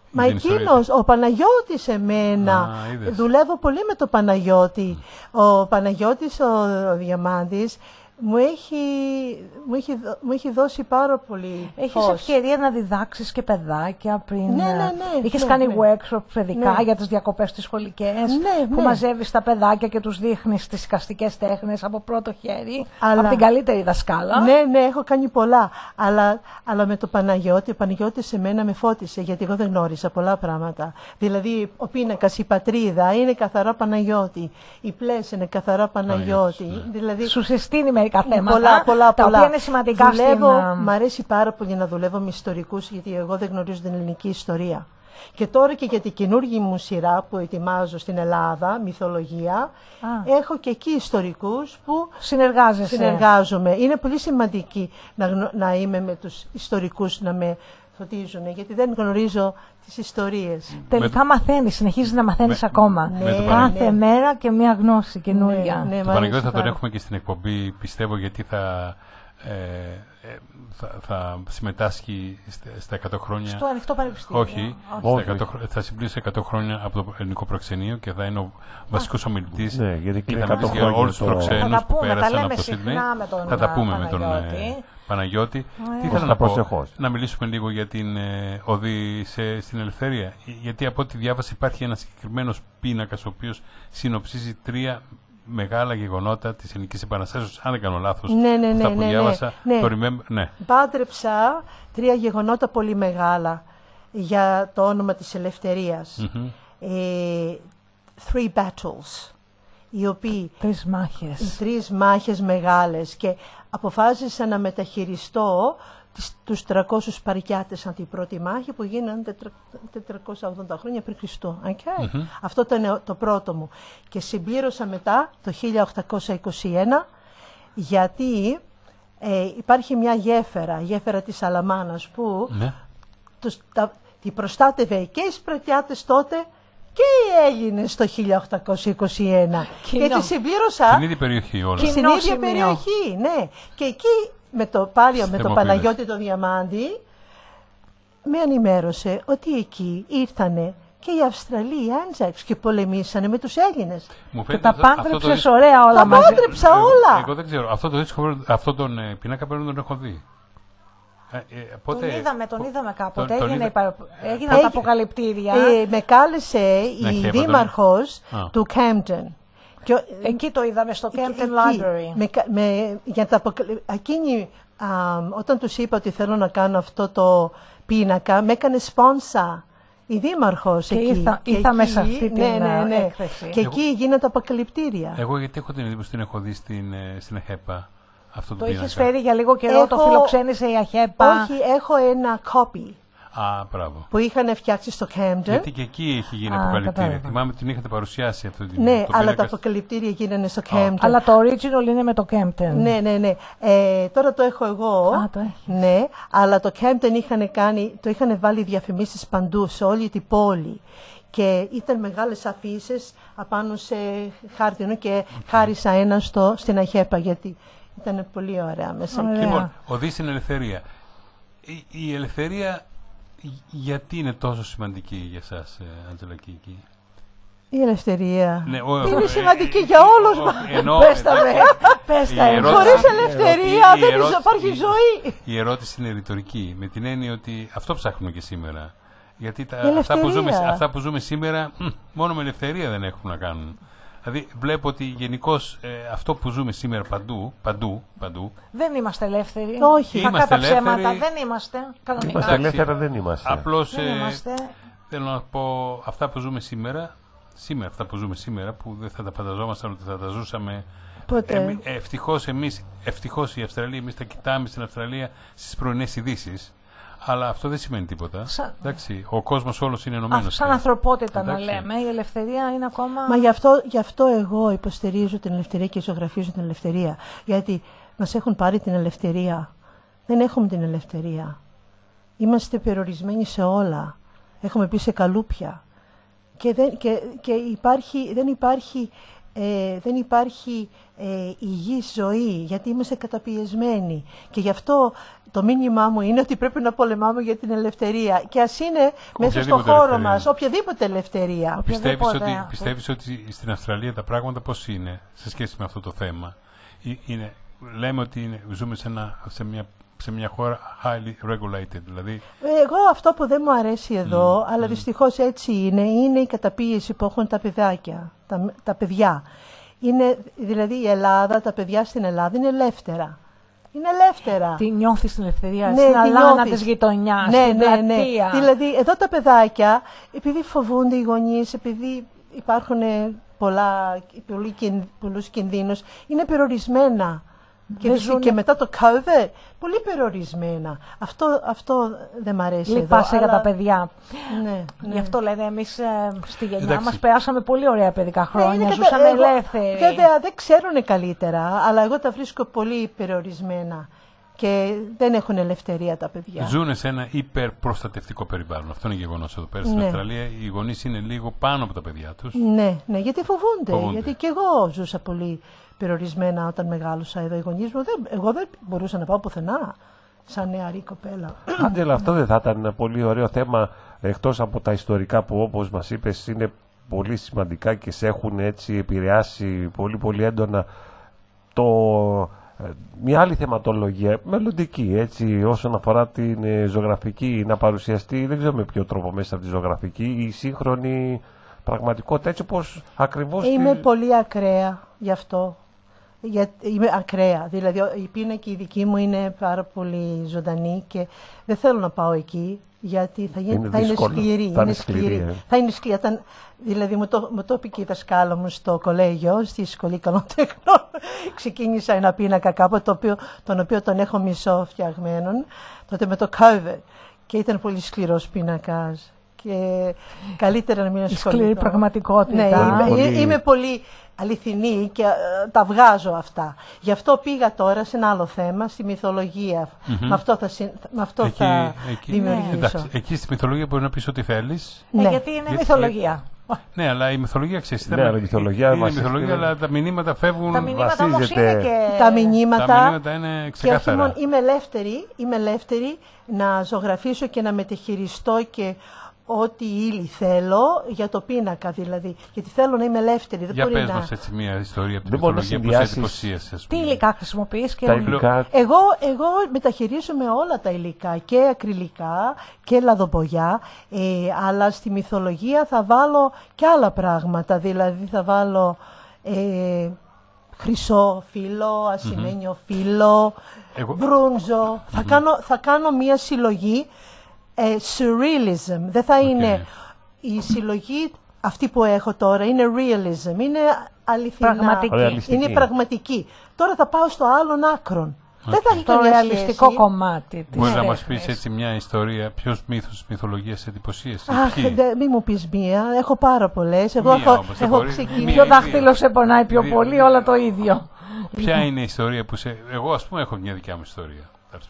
Μα εκείνος, ο Παναγιώτης εμένα, Α, δουλεύω πολύ με τον Παναγιώτη. Mm. Ο Παναγιώτης, ο, ο Διαμάντης, μου έχει, μου, έχει, μου έχει δώσει πάρα πολύ Έχεις φως. ευκαιρία να διδάξεις και παιδάκια πριν. Ναι, ναι, ναι. Είχες ναι, κάνει ναι. workshop παιδικά ναι. για τις διακοπές τις σχολικές. Ναι, που ναι. μαζεύεις τα παιδάκια και τους δείχνεις τις εικαστικές τέχνες από πρώτο χέρι. Αλλά... από την καλύτερη δασκάλα. Ναι, ναι, έχω κάνει πολλά. Αλλά, αλλά με το Παναγιώτη, ο Παναγιώτης σε μένα με φώτισε, γιατί εγώ δεν γνώρισα πολλά πράγματα. Δηλαδή, ο πίνακας, η πατρίδα είναι καθαρά Παναγιώτη. Η πλέση είναι καθαρά Παναγιώτη. Ναι. Δηλαδή, σου συστήνει μερικά θέματα. Πολλά, πολλά, τα πολλά. οποία είναι σημαντικά. Δουλεύω, στην... μ' αρέσει πάρα πολύ να δουλεύω με ιστορικούς, γιατί εγώ δεν γνωρίζω την ελληνική ιστορία. Και τώρα και για την καινούργια μου σειρά που ετοιμάζω στην Ελλάδα, μυθολογία, Α. έχω και εκεί ιστορικούς που συνεργάζεσαι. συνεργάζομαι. Είναι πολύ σημαντική να, να είμαι με τους ιστορικούς να με φωτίζουν, γιατί δεν γνωρίζω τις ιστορίες. Τελικά μαθαίνεις, συνεχίζεις να μαθαίνεις με... ακόμα. Ναι, κάθε ναι. μέρα και μια γνώση καινούργια. Ναι, ναι, το Παναγιώτη θα τον έχουμε και στην εκπομπή, πιστεύω, γιατί θα... Ε, ε, θα, θα συμμετάσχει στα εκατό χρόνια. Στο ανοιχτό πανεπιστήμιο. Όχι, Όχι. εκατό, θα συμπλήσει εκατό χρόνια από το ελληνικό προξενείο και θα είναι ο βασικός ομιλητής. Ναι, γιατί και θα μιλήσει για όλους τους προξένους που πέρασαν από το Σίδνεϊ. Θα τα πούμε με τον ε, Παναγιώτη. Τι ήθελα να πω, να μιλήσουμε λίγο για την ε, οδή σε, στην ελευθερία. Γιατί από ό,τι διάβασα υπάρχει ένας συγκεκριμένος πίνακας ο οποίος συνοψίζει τρία μεγάλα γεγονότα της Ελληνικής Επαναστάσεως, αν δεν κάνω λάθος. Ναι, ναι, αυτά ναι, που ναι, διάβασα. ναι. Το remember, ναι. Πάντρεψα τρία γεγονότα πολύ μεγάλα για το όνομα της ελευθερίας. Mm-hmm. Ε, three battles. Οι οποίοι, τρεις μάχες. Οι τρεις μάχες μεγάλες. Και αποφάσισα να μεταχειριστώ τις, τους τριακόσιους Σπαρτιάτες από την πρώτη μάχη που γίνανε τετρακόσια ογδόντα χρόνια πριν Χριστού. Okay. Mm-hmm. Αυτό ήταν το πρώτο μου. Και συμπλήρωσα μετά το χίλια οκτακόσια είκοσι ένα, γιατί ε, υπάρχει μια γέφυρα, η γέφυρα της Αλαμάνας, που mm-hmm. τους, τα, τη προστάτευε και οι Σπαρτιάτες τότε και οι Έλληνες το χίλια οκτακόσια είκοσι ένα. Κοινό. Και τη συμπλήρωσα στην ίδια περιοχή όλα. Στην ίδια σημείο. περιοχή, ναι. Και εκεί με το, πάλι με τον Παναγιώτη τον Διαμάντη με ενημέρωσε ότι εκεί ήρθανε και οι Αυστραλοί, οι Άντζαξ, και πολεμήσανε με τους Έλληνες. Και τα πάντρεψες ωραία όλα τα μαζί. Τα πάντρεψα όλα. Εγώ δεν ξέρω. Αυτό το δύσκολο, αυτό τον ε, πίνακα πρέπει να τον έχω δει. Ε, ε, πότε, τον είδαμε, τον είδαμε κάποτε. Τον, έγινε τον είδα... Έγιναν Έγι... τα αποκαλυπτήρια. Ε, με κάλεσε να η δήμαρχος τον... του Κάμπτον. Και, εκεί το είδαμε στο Campton Library. Με, με, για τα αποκαλυ... Εκείνη, α, όταν τους είπα ότι θέλω να κάνω αυτό το πίνακα, με έκανε σπόνσα η δήμαρχος και εκεί. Ήρθα, και ήρθα εκεί, μέσα αυτή την ναι, ναι, ναι. έκθεση. Και εγώ, εκεί γίνανε τα αποκαλυπτήρια. Εγώ γιατί έχω την εντύπωση την έχω δει στην, στην ΕΧΕΠΑ. Αυτό το το είχες φέρει για λίγο καιρό, έχω... το φιλοξένησε η ΑΧΕΠΑ. Όχι, έχω ένα copy. Α, μπράβο. Που είχαν φτιάξει στο Κάμπτον. Γιατί και εκεί έχει γίνει αποκαλυπτήρια. Θυμάμαι την είχατε παρουσιάσει αυτό την Ναι, το αλλά τα αποκαλυπτήρια γίνανε στο Κάμπτον. Oh. Αλλά το original είναι με το Κάμπτον. Ναι, ναι, ναι. Ε, τώρα το έχω εγώ. Α, το έχεις. Ναι, αλλά το Κάμπτον είχαν κάνει, το είχαν βάλει διαφημίσεις παντού, σε όλη την πόλη. Και ήταν μεγάλες αφήσεις απάνω σε χάρτινο και okay. χάρισα ένα στο, στην ΑΧΕΠΑ, γιατί ήταν πολύ ωραία μέσα εκεί. Λοιπόν, οδή στην ελευθερία. Η, η ελευθερία γιατί είναι τόσο σημαντική για εσάς, Αντζελακή, εκεί? Η ελευθερία ναι, ο, είναι ο, σημαντική ε, για όλους μας. Πες τα με, πες τα. Χωρίς ελευθερία δεν ερώτηση, υπάρχει ζωή. Η ερώτηση είναι ρητορική, με την έννοια ότι αυτό ψάχνουμε και σήμερα. Γιατί τα, αυτά, που ζούμε, αυτά που ζούμε σήμερα μόνο με ελευθερία δεν έχουν να κάνουν. Δηλαδή βλέπω ότι γενικώς ε, αυτό που ζούμε σήμερα παντού, παντού, παντού. Δεν είμαστε ελεύθεροι. Όχι. Είμαστε ελεύθεροι. Ψέματα, δεν είμαστε. Κανονικά. Είμαστε ελεύθερα, δεν είμαστε. Απλώς δεν ε, είμαστε. θέλω να πω αυτά που ζούμε σήμερα, σήμερα αυτά που ζούμε σήμερα, που δεν θα τα φανταζόμασταν ότι θα τα ζούσαμε. Ποτέ. Ε, ευτυχώς εμείς, ευτυχώς η Αυστραλία, εμείς τα κοιτάμε στην Αυστραλία στις πρωινές ειδήσεις. Αλλά αυτό δεν σημαίνει τίποτα. Σα... Εντάξει, ο κόσμος όλος είναι ενωμένος. Σαν ανθρωπότητα να λέμε, η ελευθερία είναι ακόμα... Μα γι' αυτό, γι' αυτό εγώ υποστηρίζω την ελευθερία και ζωγραφίζω την ελευθερία. Γιατί μας έχουν πάρει την ελευθερία. Δεν έχουμε την ελευθερία. Είμαστε περιορισμένοι σε όλα. Έχουμε πει σε καλούπια. Και δεν, και, και υπάρχει, δεν υπάρχει ε, δεν υπάρχει ε, υγιής ζωή, γιατί είμαστε καταπιεσμένοι. Και γι' αυτό το μήνυμά μου είναι ότι πρέπει να πολεμάμε για την ελευθερία. Και ας είναι μέσα στο χώρο ελευθερία. μας, οποιαδήποτε ελευθερία. Πιστεύεις ότι, πιστεύεις ότι στην Αυστραλία τα πράγματα πώς είναι σε σχέση με αυτό το θέμα? Είναι, λέμε ότι είναι, ζούμε σε, ένα, σε, μια, σε μια χώρα highly regulated. Δηλαδή... Εγώ αυτό που δεν μου αρέσει εδώ, mm, αλλά mm. δυστυχώς έτσι είναι, είναι η καταπίεση που έχουν τα παιδάκια, τα, τα παιδιά. Είναι, δηλαδή η Ελλάδα, τα παιδιά στην Ελλάδα είναι ελεύθερα. Είναι ελεύθερα. Τι νιώθεις την ελευθερία, ναι, στην αλάνα της γειτονιάς, ναι, στην ναι, πλατεία. Ναι. Δηλαδή εδώ τα παιδάκια, επειδή φοβούνται οι γονείς, επειδή υπάρχουν πολλά, πολλούς κινδύνους, είναι περιορισμένα. Και, ζουν... και μετά το COVID, πολύ περιορισμένα. Αυτό, αυτό δεν μ' αρέσει. Λυπάσαι εδώ, για αλλά... τα παιδιά. Ναι, ναι. Γι' αυτό λένε εμείς ε, στη γενιά Εντάξει. μας περάσαμε πολύ ωραία παιδικά χρόνια. Ναι, ζούσαμε κατα... ελεύθεροι. Βέβαια δεν ξέρουν καλύτερα, αλλά εγώ τα βρίσκω πολύ περιορισμένα. Και δεν έχουν ελευθερία τα παιδιά. Ζουν σε ένα υπερπροστατευτικό περιβάλλον. Αυτό είναι γεγονός εδώ πέρα. Στην ναι. Αυστραλία οι γονείς είναι λίγο πάνω από τα παιδιά τους. Ναι, ναι, γιατί φοβούνται. φοβούνται. Γιατί και εγώ ζούσα πολύ περιορισμένα όταν μεγάλωσα εδώ. Οι γονείς μου, δεν, εγώ δεν μπορούσα να πάω πουθενά σαν νεαρή κοπέλα. Άντζελα, αυτό δεν θα ήταν ένα πολύ ωραίο θέμα, εκτός από τα ιστορικά που όπως μας είπες είναι πολύ σημαντικά και σε έχουν έτσι επηρεάσει πολύ πολύ έντονα, το... μια άλλη θεματολογία, μελλοντική, έτσι, όσον αφορά την ε, ζωγραφική, να παρουσιαστεί, δεν ξέρω με ποιο τρόπο μέσα από τη ζωγραφική, η σύγχρονη πραγματικότητα, έτσι όπως ακριβώς... Είμαι τη... πολύ ακραία γι' αυτό. Για, είμαι ακραία, δηλαδή η πίνακη η δική μου είναι πάρα πολύ ζωντανή και δεν θέλω να πάω εκεί, γιατί θα, γίνει, είναι, θα είναι σκληρή. Θα είναι σκληρή. σκληρή ε. Θα είναι σκληρή. Ήταν, δηλαδή μου το, μου το είπε και η δασκάλα μου στο κολέγιο, στη Σχολή Καλών Τεχνών. Ξεκίνησα ένα πίνακα κάποτε, το οποίο, τον οποίο τον έχω μισό φτιαγμένον, τότε με το COVID. Και ήταν πολύ σκληρός πίνακας. Και καλύτερα να μην ασχοληθώ. Σκληρή πραγματικότητα. Ναι, είμαι, πολύ... είμαι πολύ αληθινή και uh, τα βγάζω αυτά. Γι' αυτό πήγα τώρα σε ένα άλλο θέμα, στη μυθολογία. Mm-hmm. Με αυτό θα, με αυτό εκεί, θα εκεί, δημιουργήσω. Ναι. Εντάξει, εκεί στη μυθολογία μπορεί να πεις ό,τι θέλεις. Ναι. Ε, γιατί είναι γιατί, μυθολογία. Ναι, αλλά η μυθολογία ξέρεις. Ναι, αλλά η μυθολογία είναι μυθολογία, αλλά τα μηνύματα φεύγουν. Τα μηνύματα όμως είναι και... Τα μηνύματα, τα μηνύματα είναι ξεκάθαρα. Και όχι μόνο, είμαι ελεύθερη, είμαι ελεύθερη να ζωγραφίσω και να μετεχειριστώ και ό,τι ύλη θέλω για το πίνακα δηλαδή. Γιατί θέλω να είμαι ελεύθερη. Δεν για μπορεί πες να... μας έτσι μια ιστορία από την δεν μυθολογία που σε εντυπωσίασε. Τι υλικά χρησιμοποιείς και... Τα υλικά... εγώ, εγώ μεταχειρίζομαι όλα τα υλικά, και ακριλικά και λαδοπογιά, ε, αλλά στη μυθολογία θα βάλω και άλλα πράγματα. Δηλαδή θα βάλω ε, χρυσό φύλλο, ασημένιο mm-hmm. φύλλο, εγώ... μπρούντζο. Mm-hmm. Θα, κάνω, θα κάνω μια συλλογή Ε, surrealism. Δεν θα okay. είναι η συλλογή αυτή που έχω τώρα, είναι realism, είναι αληθινά, πραγματική. Είναι πραγματική. Τώρα θα πάω στο άλλον άκρον. Okay. Δεν θα έχει το ρεαλιστικό σχέση. Κομμάτι της Μπορεί να μας πεις έτσι μια ιστορία, ποιος μύθος, μυθολογίας εντυπωσίασε? Αχ, μην μου πεις μία, έχω πάρα πολλές. Εγώ μία, έχω, όμως, έχω ξεκινήσει. Ποιο δάχτυλο σε πονάει πιο δύο, πολύ, δύο. Όλα το ίδιο. Ποια είναι η ιστορία που σε... Εγώ ας πούμε έχω μια δικιά μου ιστορία.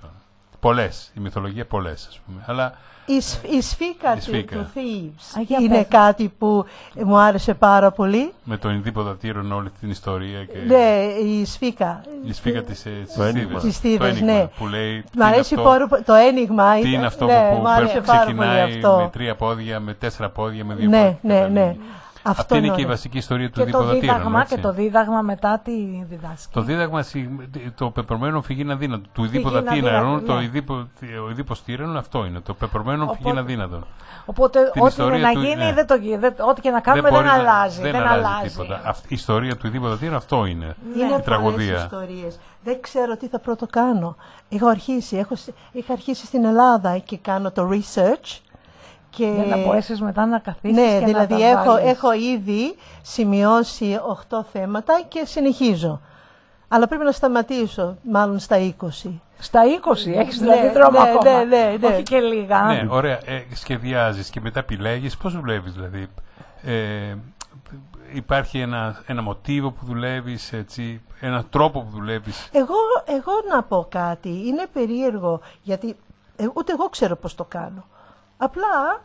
Πολλές, η μυθολογία πολλές ας πούμε, αλλά... Η, σφ, η σφίκα του, του Thebes είναι πέρα. Κάτι που μου άρεσε πάρα πολύ. Με τον Ιδίππο Δατήρων όλη την ιστορία και... Ναι, η σφίκα. Η σφίκα της Θήβες, ναι. Που λέει, μ' αρέσει αυτό, το ένιγμα. Τι είναι αυτό ναι, που, που ξεκινάει με τρία πόδια, με τέσσερα πόδια, με δύο ναι, πόδια. Ναι, ναι. Αυτό Αυτή είναι, είναι και η βασική ιστορία του Ιδίππο Δατήρων. Και το δίδαγμα μετά τη διδάσκη. Το δίδαγμα, το πεπρωμένο φυγήν αδύνατο. Του Ιδίππο Δατήρων, το Ιδίππο Στήρων, αυτό είναι. Το πεπρωμένο φυγήν αδύνατο. Οπότε ό,τι είναι να γίνει, ό,τι και να κάνουμε δεν αλλάζει. Δεν αλλάζει τίποτα. Η ιστορία του Ιδίππο Δατήρων αυτό είναι. Είναι η τραγωδία. Ιστορίες. Δεν ξέρω τι θα πρώτο κάνω. Έχω αρχίσει, έχω, είχα αρχίσει στην Ελλάδα και κάνω το research. Και... Για να μπορέσεις μετά να καθίσεις ναι, και δηλαδή να τα έχω, βάλεις. έχω ήδη σημειώσει οκτώ θέματα και συνεχίζω. Αλλά πρέπει να σταματήσω, μάλλον στα είκοσι. Στα είκοσι, έχεις δηλαδή ναι, δρόμο ναι, ακόμα. Ναι, ναι, ναι. Όχι και λίγα. Ναι, ωραία. Ε, σχεδιάζεις και μετά επιλέγεις. Πώς δουλεύεις δηλαδή? Ε, υπάρχει ένα, ένα μοτίβο που δουλεύεις, έτσι, ένα τρόπο που δουλεύεις? Εγώ, εγώ να πω κάτι. Είναι περίεργο, γιατί ε, ούτε εγώ ξέρω πώς το κάνω. Απλά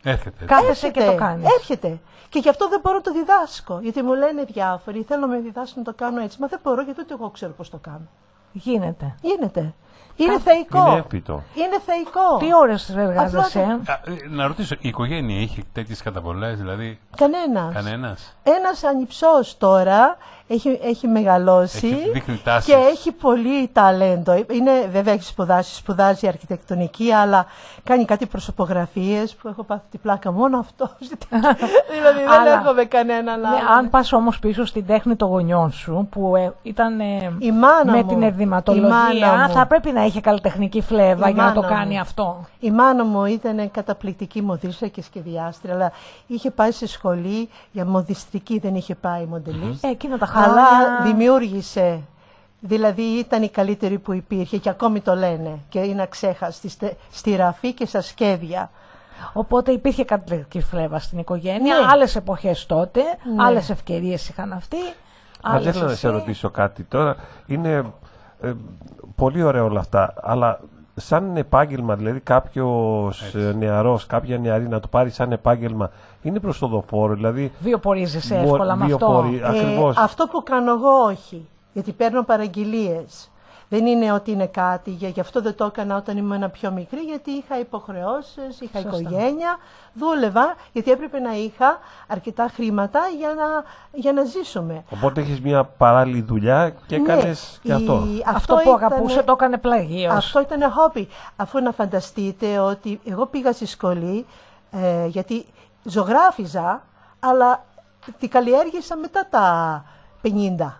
Έρχεται. Κάθεσαι και το κάνεις. Έρχεται. Και γι' αυτό δεν μπορώ να το διδάσκω. Γιατί μου λένε διάφοροι, θέλω να με διδάσκουν να το κάνω έτσι. Μα δεν μπορώ, γιατί ούτε εγώ ξέρω πώς το κάνω. Γίνεται. Γίνεται. Είναι θεϊκό. Είναι έπιτο. Είναι θεϊκό. Τι ώρες εργάζεσαι? Να ρωτήσω, η οικογένεια είχε τέτοιες καταβολές, δηλαδή. Κανένας. Κανένας. Ένας ανιψός τώρα έχει, έχει μεγαλώσει Έχει, δείχνει τάσεις. και έχει πολύ ταλέντο. Είναι, βέβαια έχει σπουδάσει, σπουδάζει αρχιτεκτονική, αλλά κάνει κάτι προσωπογραφίες που έχω πάθει την πλάκα μόνο αυτό. Δηλαδή δεν Αλλά, έχουμε κανέναν ναι, άλλο. αν πας όμως πίσω στην τέχνη των γονιών σου, που ε, ήταν ε, Η μάνα με μου, την η ενδυματολογία, μάνα μου. θα πρέπει να είχε καλλιτεχνική φλέβα Η για να το μάνα κάνει μου. αυτό. Η μάνα μου ήταν καταπληκτική μοδίστρα και σχεδιάστρια, αλλά είχε πάει σε σχολή για μοδιστρική, δεν είχε πάει μοντελίστ. Ε, εκείνα τα χρόνια. Αλλά δημιούργησε. Δηλαδή ήταν η καλύτερη που υπήρχε και ακόμη το λένε. Και είναι αξέχαστη στη, στη ραφή και στα σκεύια. Οπότε υπήρχε καλλιτεχνική φλέβα στην οικογένεια, Ναι. άλλες εποχές τότε, Ναι. άλλες ευκαιρίες είχαν αυτοί. Αν άλλες θέλω να σε εσύ. ρωτήσω κάτι τώρα. Είναι ε, πολύ ωραία όλα αυτά, αλλά σαν επάγγελμα, δηλαδή κάποιος ε, νεαρός, κάποια νεαρή να το πάρει σαν επάγγελμα, είναι προς το δοφόρο, δηλαδή. Βιοπορίζεσαι Βο- εύκολα με αυτό. βιοπορεί- Ακριβώς. Ε, αυτό που κάνω εγώ όχι, γιατί παίρνω παραγγελίες. Δεν είναι ότι είναι κάτι, για- γι' αυτό δεν το έκανα όταν ήμουν πιο μικρή, γιατί είχα υποχρεώσεις, είχα Σωστά. οικογένεια, δούλευα, γιατί έπρεπε να είχα αρκετά χρήματα για να, για να ζήσουμε. Οπότε έχεις μια παράλληλη δουλειά και Ναι, έκανες και η- αυτό. Αυτό που ήτανε- αγαπούσε το έκανε πλαγίως. Αυτό ήταν χόμπι. Αφού να φανταστείτε ότι εγώ πήγα στη σχολή, ε, γιατί ζωγράφιζα, αλλά την καλλιέργησα μετά τα πενήντα.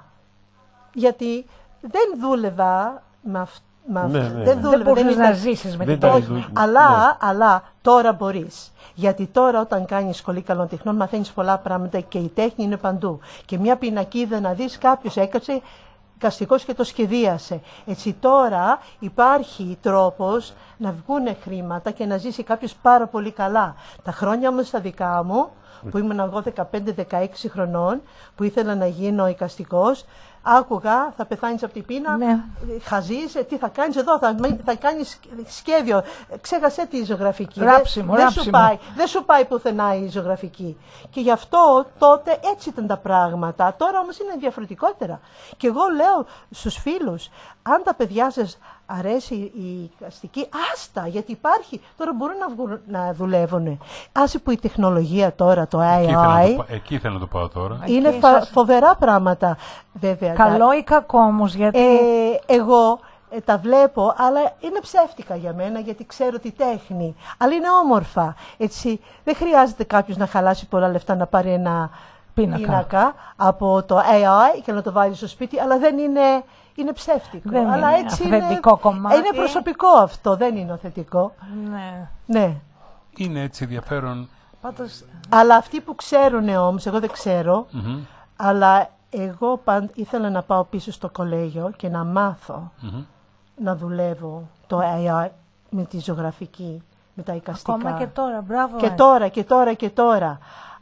Γιατί δεν δούλευα με αυτό. Ναι, ναι, Δεν ναι. δούλευα, μπορούσες ήταν- να ζήσεις με Δεν την ήταν τέχνη. δουλ- αλλά, ναι. αλλά τώρα μπορείς. Γιατί τώρα όταν κάνεις σχολή καλών τεχνών μαθαίνεις πολλά πράγματα και η τέχνη είναι παντού. Και μια πινακίδα να δεις κάποιος έκατσε καστικός και το σχεδίασε. Έτσι τώρα υπάρχει τρόπος να βγουν χρήματα και να ζήσει κάποιος πάρα πολύ καλά. Τα χρόνια όμως τα δικά μου, που ήμουν εγώ δεκαπέντε δεκαέξι χρονών, που ήθελα να γίνω εικαστικός, άκουγα, θα πεθάνεις από την πείνα, Ναι. χαζείς, ε, τι θα κάνεις εδώ, θα, θα κάνεις σχέδιο. Ε, Ξέχασε τη ζωγραφική. Ράψιμο, δεν, δεν σου ράψιμο. πάει, δεν σου πάει πουθενά η ζωγραφική. Και γι' αυτό τότε έτσι ήταν τα πράγματα. Τώρα όμως είναι διαφορετικότερα. Και εγώ λέω στους φίλους, αν τα παιδιά σας αρέσει η εικαστική, άστα, γιατί υπάρχει. Τώρα μπορούν να, βγουν, να δουλεύουν. Άσε που η τεχνολογία τώρα, το Εκεί ήθελα, να έι άι, το, πα- εκεί ήθελα να το πάω τώρα. είναι Εκεί φα- σας- φοβερά πράγματα. Βέβαια, Καλό ή κακό όμως, γιατί ε, εγώ ε, τα βλέπω, αλλά είναι ψεύτικα για μένα, γιατί ξέρω τη τέχνη. Αλλά είναι όμορφα. Έτσι, δεν χρειάζεται κάποιος να χαλάσει πολλά λεφτά να πάρει ένα Πίνακα. πίνακα από το έι άι και να το βάλει στο σπίτι, αλλά δεν είναι, είναι ψεύτικο. Δεν αλλά είναι έτσι αυθεντικό είναι, κομμάτι. είναι προσωπικό αυτό, δεν είναι θετικό. ναι. Ναι. Είναι έτσι ενδιαφέρον. Πάντως, Αλλά αυτοί που ξέρουν όμως, εγώ δεν ξέρω, Μμμ, αλλά εγώ παν, ήθελα να πάω πίσω στο κολέγιο και να μάθω μμμ. να δουλεύω το έι άι με τη ζωγραφική, με τα εικαστικά. ακόμα και τώρα, μπράβο. Και ε. τώρα και τώρα και τώρα.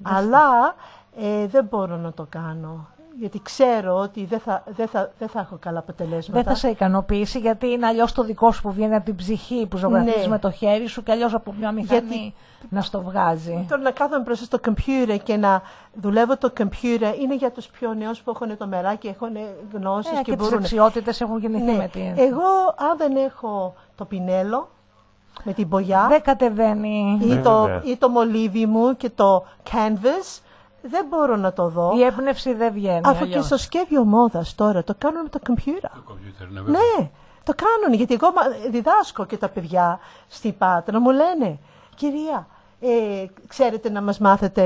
Αλλά ε, δεν μπορώ να το κάνω. Γιατί ξέρω ότι δεν θα, δεν θα, δεν θα έχω καλά αποτελέσματα. Δεν θα σε ικανοποιήσει, γιατί είναι αλλιώς το δικό σου που βγαίνει από την ψυχή, που ζωγραφίζεις Ναι. με το χέρι σου, και αλλιώς από μια μηχανή Γιατί- να στο βγάζει. Τώρα να κάθομαι μπροστά στο κομπιούτερ και να δουλεύω το κομπιούτερ είναι για τους πιο νέους που έχουν το μεράκι, έχουν γνώσεις Ε, και, και τις μπορούν. δεξιότητες έχουν γεννηθεί Ναι. με την... Εγώ αν δεν έχω το πινέλο με την μπογιά Δεν κατεβαίνει. ή, Ναι, το, βέβαια. ή το μολύβι μου και το canvas, δεν μπορώ να το δω. Η έμπνευση δεν βγαίνει. Αφού και αλλιώς. στο σχέδιο μόδας τώρα το κάνουν με το κομπιούτερ. Το κομπιούτερ, ναι, βέβαια. Ναι, το κάνουν, γιατί εγώ μα- διδάσκω και τα παιδιά στη Πάτρα μου λένε, κυρία, ε, ξέρετε να μας μάθετε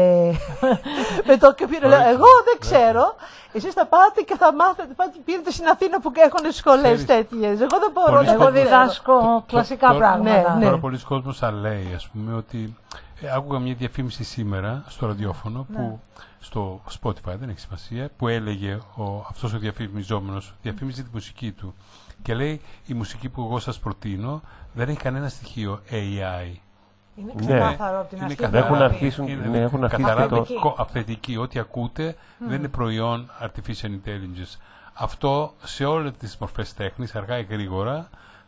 με το κομπιούτερ. Λέω, εγώ δεν ξέρω, εσείς θα πάτε και θα μάθετε, πάτε, πήρετε στην Αθήνα που έχουν σχολές Ξέρεις, τέτοιες. Εγώ δεν μπορώ πολλοί να Εγώ κόσμος- διδάσκω κλασικά τώρα- πράγματα. Ναι, ναι. Τώρα πολλοί κόσμος θα λέει, ας πούμε, ότι ε, άκουγα μια διαφήμιση σήμερα στο ραδιόφωνο, Ναι. που, στο Spotify, δεν έχει σημασία, που έλεγε ο, αυτός ο διαφημιζόμενος, διαφήμιζε τη μουσική του και λέει, η μουσική που εγώ σας προτείνω δεν έχει κανένα στοιχείο έι άι. Είναι Ναι. ξεκάθαρο από την Είναι αρχή. καθαρά- Έχουν αρχίσουν- είναι ναι, έχουν αρχίσει καθαρά το- αυθεντικό- αυθεντική. Ό,τι ακούτε δεν είναι προϊόν artificial intelligence. Αυτό σε όλες τις μορφές τέχνης, αργά ή γρήγορα,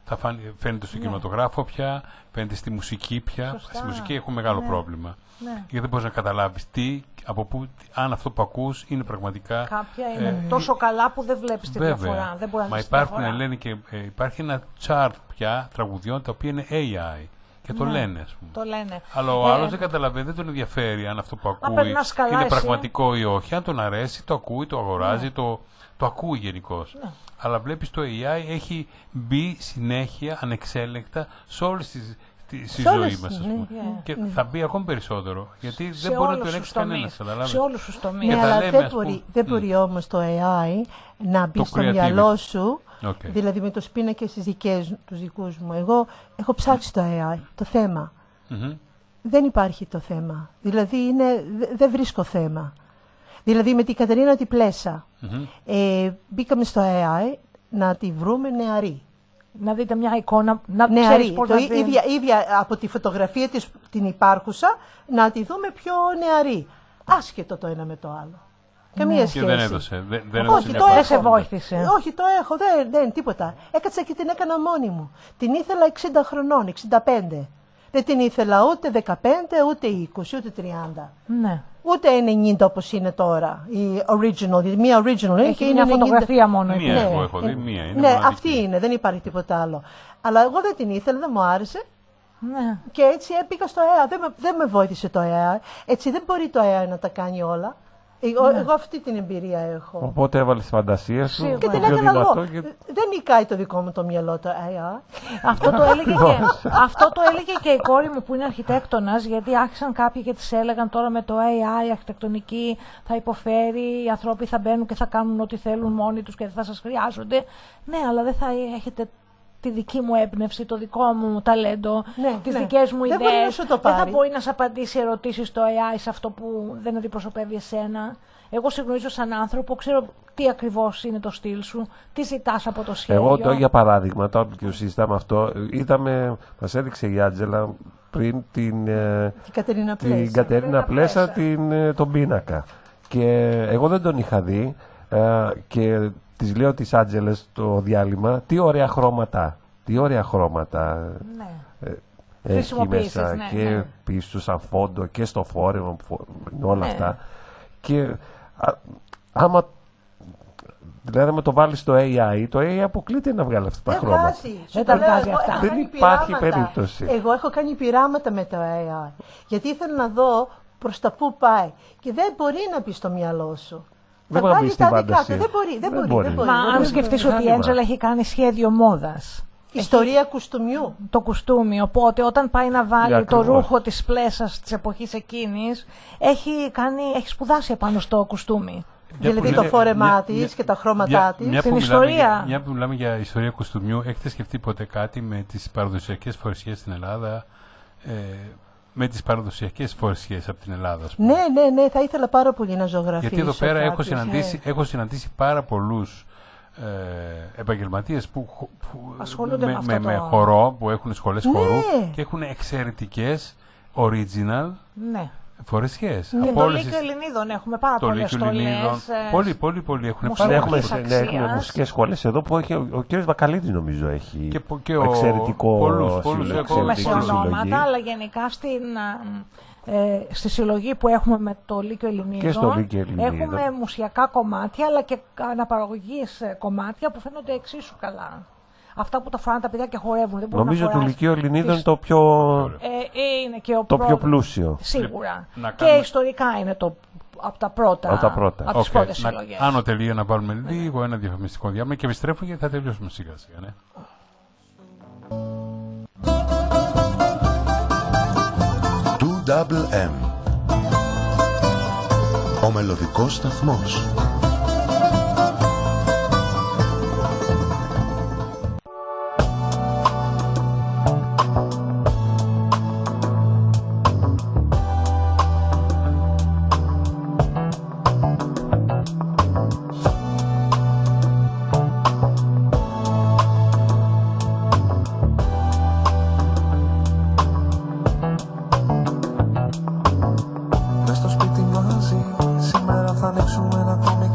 θα φαίνεται στο ναι. κινηματογράφο πια, φαίνεται στη μουσική πια. Σωστά. Στη μουσική έχουμε μεγάλο ναι. πρόβλημα. Ναι. Γιατί δεν μπορείς να καταλάβεις τι, από πού, αν αυτό που ακούς είναι πραγματικά... Κάποια είναι ε, τόσο καλά που δεν βλέπεις τη διαφορά. Δεν μπορεί να Μα υπάρχουν, λένε και, ε, υπάρχει ένα chart πια τραγουδιών τα οποία είναι έι άι. Και το ναι, λένε, ας πούμε. Το λένε. Αλλά ο ε, άλλος δεν καταλαβαίνει, δεν τον ενδιαφέρει αν αυτό που ακούει είναι πραγματικό ή όχι. Αν τον αρέσει, το ακούει, το αγοράζει, ναι. το, το ακούει γενικώς. Ναι. Αλλά βλέπεις το έι άι έχει μπει συνέχεια, ανεξέλεγκτα, σε όλες τις στη ζωή μας, ας πούμε. Yeah. Και yeah. θα μπει ακόμη περισσότερο. Γιατί σε δεν μπορεί να το ελέγξει κανένας. Σε όλους τους τομείς. Ναι, αλλά δεν μπορεί, δεν μπορεί mm. όμως το έι άι να μπει το στο creativity. Μυαλό σου, okay. δηλαδή με τους πίνακες τους δικούς μου. Εγώ έχω ψάξει το έι άι, το θέμα. Mm-hmm. Δεν υπάρχει το θέμα. Δηλαδή είναι, δεν βρίσκω θέμα. Δηλαδή με την Κατερίνα τη Πλέσα mm-hmm. ε, μπήκαμε στο έι άι να τη βρούμε νεαρή. Να δείτε μια εικόνα, να νεαρή, το να ίδια, ίδια από τη φωτογραφία της την υπάρχουσα, να τη δούμε πιο νεαρή. Άσχετο το ένα με το άλλο. Καμία ναι. σχέση. Και δεν έδωσε. Δεν, δεν όχι, έδωσε το δεν σε βοήθησε. Όχι, το έχω, δεν, δεν, τίποτα. Έκατσα και την έκανα μόνη μου. Την ήθελα εξήντα χρονών, εξήντα πέντε. Δεν την ήθελα ούτε δεκαπέντε, ούτε είκοσι, ούτε τριάντα. Ναι. Ούτε ενενήντα όπως είναι τώρα. Η original, η μία original. Έχει μια φωτογραφία μόνο. Μία ναι. εγώ έχω δει, μία είναι. Ναι, αυτή είναι, δεν υπάρχει τίποτα άλλο. Αλλά εγώ δεν την ήθελα, δεν μου άρεσε. Ναι. Και έτσι έπηγα στο έι άι. Δεν με, δεν με βοήθησε το έι άι. Έτσι δεν μπορεί το έι άι να τα κάνει όλα. Εγώ, ναι. εγώ αυτή την εμπειρία έχω. Οπότε έβαλε τη φαντασία σου. Και την έκανα εγώ. Και... Δεν νικάει το δικό μου το μυαλό το έι άι. αυτό, το έλεγε και, αυτό το έλεγε και η κόρη μου που είναι αρχιτέκτονας, γιατί άρχισαν κάποιοι και της έλεγαν τώρα με το έι άι, η αρχιτεκτονική θα υποφέρει, οι άνθρωποι θα μπαίνουν και θα κάνουν ό,τι θέλουν μόνοι τους και δεν θα σας χρειάζονται. Ναι, αλλά δεν θα έχετε τη δική μου έμπνευση, το δικό μου ταλέντο, ναι, τις ναι. δικές μου δεν ιδέες. Δεν θα μπορεί να σε απαντήσει ερωτήσεις στο έι άι σε αυτό που δεν αντιπροσωπεύει εσένα. Εγώ σε γνωρίζω σαν άνθρωπο, ξέρω τι ακριβώς είναι το στυλ σου, τι ζητάς από το σχέδιο. Εγώ το, για παράδειγμα, τώρα που συζητάμε αυτό, είδαμε, μας έδειξε η Άντζελα πριν την, ε, την Κατερίνα Πλέσα, την Κατερίνα Πλέσα την, ε, τον πίνακα. Και εγώ δεν τον είχα δει ε, και της λέω της Άντζελες το διάλειμμα, τι ωραία χρώματα, τι ωραία χρώματα ναι. ε, έχει μέσα ναι, και ναι. πίσω σαν φόντο και στο φόρεμα, όλα ναι. αυτά. Και α, άμα δηλαδή με το βάλεις στο έι άι, το έι άι αποκλείται να βγάλει αυτά τα χρώματα. Δεν τα βγάζει αυτά. Δεν υπάρχει περίπτωση. Εγώ έχω κάνει πειράματα με το έι άι, γιατί ήθελα να δω προς τα πού πάει και δεν μπορεί να μπει στο μυαλό σου. Δεν μπορεί να μπει στην φαντασία. Δεν μπορεί, δεν μπορεί. Δεν μπορεί. Μα αν σκεφτείς ότι η Έντζελα έχει κάνει σχέδιο μόδας. Ιστορία έχει κουστούμιου. Το κουστούμι, οπότε όταν πάει να βάλει yeah, το ρούχο της Πλέσας της εποχής εκείνης, έχει, κάνει, έχει σπουδάσει επάνω στο κουστούμι. Δηλαδή το φόρεμά της και τα χρώματά της. Την ιστορία. Μια που μιλάμε για ιστορία κουστούμιου, έχετε σκεφτεί ποτέ κάτι με τις παραδοσιακές φορεσιές στην Ελλάδα, ε, με τις παραδοσιακές φορεσιές από την Ελλάδα, ας πούμε. Ναι, ναι, ναι, θα ήθελα πάρα πολύ να ζωγραφίσω. Γιατί εδώ πέρα κάτι, έχω συναντήσει, ναι. έχω συναντήσει πάρα πολλούς ε, επαγγελματίες που, που ασχολούνται με, με, με, το... με χορό, που έχουν σχολές ναι. χορού και έχουν εξαιρετικές original ναι. φορεσιές. Ναι. Το Λύκειο Ελληνίδων έχουμε πάρα πολλές στολές. Ε... Πολύ, πολύ, πολύ. Έχουν πάρα έχουμε, ναι, έχουμε μουσικές σχολές εδώ που έχει, ο, ο κ. Βακαλίδης νομίζω έχει και, και ο, εξαιρετικό πολλούς, πολλούς, έχουμε σε ονόματα, αλλά γενικά στην, ε, στη συλλογή που έχουμε με το Λύκειο Ελληνίδων, και στο Λύκειο Ελληνίδων έχουμε μουσιακά κομμάτια αλλά και αναπαραγωγής κομμάτια που φαίνονται εξίσου καλά. Αυτά που τα φοράνε τα παιδιά και χορεύουν. Δεν νομίζω του Λυκείου Ελληνίδων τις... το πιο, ε, είναι και ο το προ... πιο πλούσιο. Σίγουρα. Να και κάνουμε... ιστορικά είναι το από τα πρώτα. Από τα πρώτα. Από τις okay. πρώτες να... συλλογές. Άνω τελεία να βάλουμε λίγο ένα διαφημιστικό διάλειμμα και επιστρέφουμε γιατί θα τελειώσουμε σιγά σιγά. Ναι. Two double M. Ο μελωδικός σταθμός. Σήμερα θα ανοίξουμε ένα ακόμη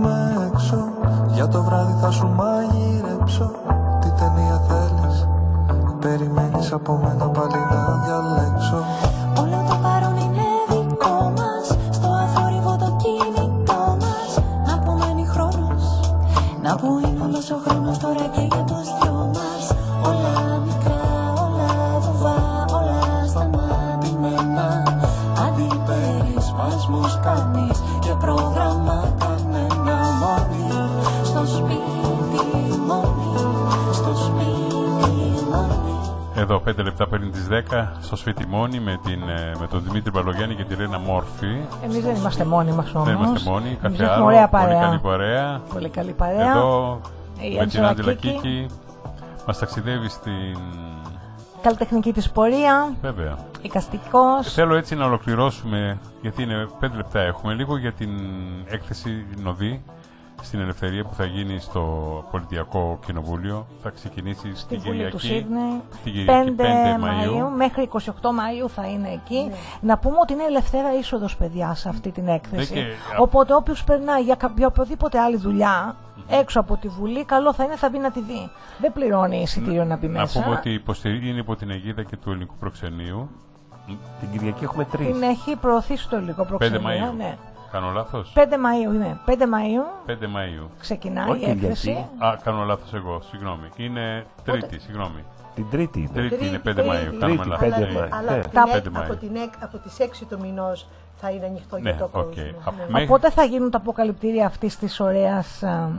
βγούμε έξω. Για το βράδυ θα σου μαγειρέψω. Τι ταινία θέλεις, περιμένεις από μένα πάλι να διαλέξω. Όλο το παρόν είναι δικό μας. Στο αθόρυβο το κινητό μας. Να που μένει χρόνος, να που είναι όλος ο χρόνος τώρα και για τους δυο μας. Όλα μικρά, όλα βουβά, όλα σταματημένα. Αντιπερισπασμούς κανείς και πρόγραμμα κανένα. Μόνοι στο σπίτι, μόνοι στο σπίτι, μόνοι. Εδώ πέντε λεπτά πριν τις δέκα στο σπίτι μόνοι με, την, με τον Δημήτρη Μπαλογιάννη και τη Ρένα Μόρφη. Εμείς δεν είμαστε μόνοι μας όμως. Δεν είμαστε μόνοι, κάθε άλλο. Ωραία πολύ παρέα. καλή παρέα. Πολύ καλή παρέα. Εδώ η με την Άντζελα Κίκη. Κίκη μας ταξιδεύει στην... Καλλιτεχνική της πορεία. Βέβαια. Εικαστικός. Θέλω έτσι να ολοκληρώσουμε, γιατί είναι πέντε λεπτά έχουμε, λίγο για την έκθεση Νοδή στην Ελευθερία που θα γίνει στο Πολιτιακό Κοινοβούλιο. Θα ξεκινήσει Στη στην Βουλή Κυριακή, του Σίδνεϊ, στην Κυριακή πέντε Μαΐου, μέχρι είκοσι οκτώ Μαΐου θα είναι εκεί. Ναι. Να πούμε ότι είναι ελευθέρα είσοδος, παιδιά, σε αυτή την έκθεση. Ναι, και... Οπότε όποιος περνάει για, κα... για οποιοδήποτε άλλη δουλειά έξω από τη Βουλή, καλό θα είναι θα μπει να τη δει. Δεν πληρώνει εισιτήριο να μπει μέσα. Να πούμε ότι υποστηρίζει, είναι υπό την αιγίδα και του Ελληνικού Προξενείου. Την Κυριακή έχουμε τρεις. Την έχει προωθήσει το Ελληνικό Προξενείο. πέντε Μαΐου. Ναι. Κάνω λάθος. πέντε Μαΐου είναι. πέντε Μαΐου πέντε Μαΐου. ξεκινάει Όχι η έκθεση. Κυριακή. Α, κάνω λάθος εγώ, συγγνώμη. Είναι Τρίτη, συγγνώμη. Την Τρίτη είναι. Τρίτη είναι πέντε Τρίτη, Μαΐου. Τρίτη, Κάνουμε Τρίτη, λάθος. πέντε Ναι. Μαΐου. Αλλά Ναι. από, Τα την, πέντε έκ- από, Μαΐου. την, έκ- από τις έξι του μηνός θα είναι ανοιχτό Ναι, για το οκ. κόσμο. Α, Ναι. μέχρι- Οπότε θα γίνουν τα αποκαλυπτήρια αυτής της ωραίας ε,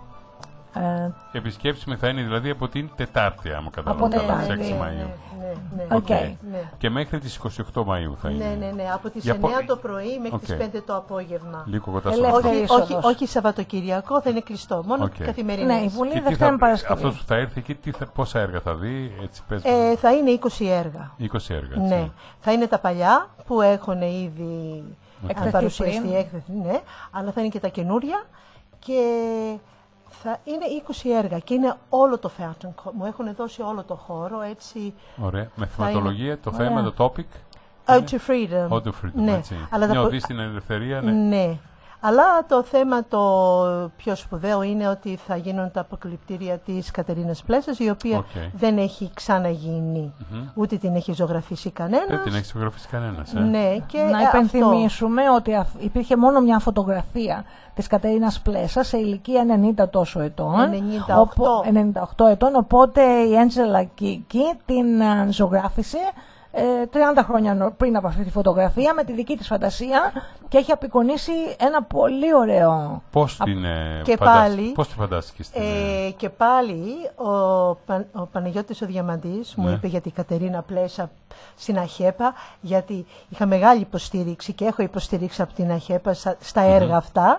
ε, Επισκέψιμη θα είναι δηλαδή από την Τετάρτη, άμα Από καταλαβαίνω καλά, Τετάρτη. στις έξι Ναι, Μαΐου. ναι, ναι, ναι. Οκ. Ναι. Και μέχρι τις είκοσι οκτώ Μαΐου θα είναι. Ναι, ναι, ναι. Από τις Για πο- εννιά το πρωί μέχρι Οκ. τις πέντε το απόγευμα. Λίγο κοντά στο Ελεύθερη. αυτό. Όχι, όχι, είσοδος. όχι Σαββατοκυριακό, θα είναι κλειστό. Μόνο Οκ. καθημερινές. ναι, η Βουλή Και τι Δευτέρα θα- Παρασκευή. αυτός που θα έρθει εκεί, τι θα, πόσα έργα θα δει, έτσι πες μου. Ε, θα είναι είκοσι έργα. είκοσι έργα, έτσι. Ναι. Θα είναι τα παλιά που έχουν ήδη Εκθεθεί παρουσιαστεί πριν. έκθεση, ναι, αλλά θα είναι και τα καινούρια και θα είναι είκοσι έργα και είναι όλο το Fountain Court. Μου έχουν δώσει όλο το χώρο, έτσι. Ωραία. Με Θα θεματολογία, το Ωραία. θέμα, το topic. Out to freedom. Out to freedom, Ναι, έτσι. αλλά Μια τα πο- οδή στην ελευθερία, ναι. Ναι. Αλλά το θέμα το πιο σπουδαίο είναι ότι θα γίνουν τα αποκαλυπτήρια της Κατερίνας Πλέσας, η οποία Οκ. δεν έχει ξαναγίνει, ούτε την έχει ζωγραφίσει κανένας. Δεν την έχει ζωγραφίσει κανένας, ε. Ναι, και Να ε, αυτό. υπενθυμίσουμε ότι αφ- υπήρχε μόνο μια φωτογραφία της Κατερίνας Πλέσα σε ηλικία ενενήντα τόσο ετών. ενενήντα οκτώ. Οπο- ενενήντα οκτώ ετών, οπότε η Άντζελα Κίκη την ε, ζωγράφησε ε, τριάντα χρόνια νο- πριν από αυτή τη φωτογραφία με τη δική της φαντασία και έχει απεικονίσει ένα πολύ ωραίο... Πώς την, ε, και φαντάσ- πάλι, πώς την φαντάστηκες την, ε, Ε, και πάλι ο, Πα, ο Παναγιώτης ο Διαμαντής μου Ναι. είπε για την Κατερίνα Πλέσα στην ΑΧΕΠΑ, γιατί είχα μεγάλη υποστήριξη και έχω υποστηρίξει από την ΑΧΕΠΑ στα, στα έργα αυτά.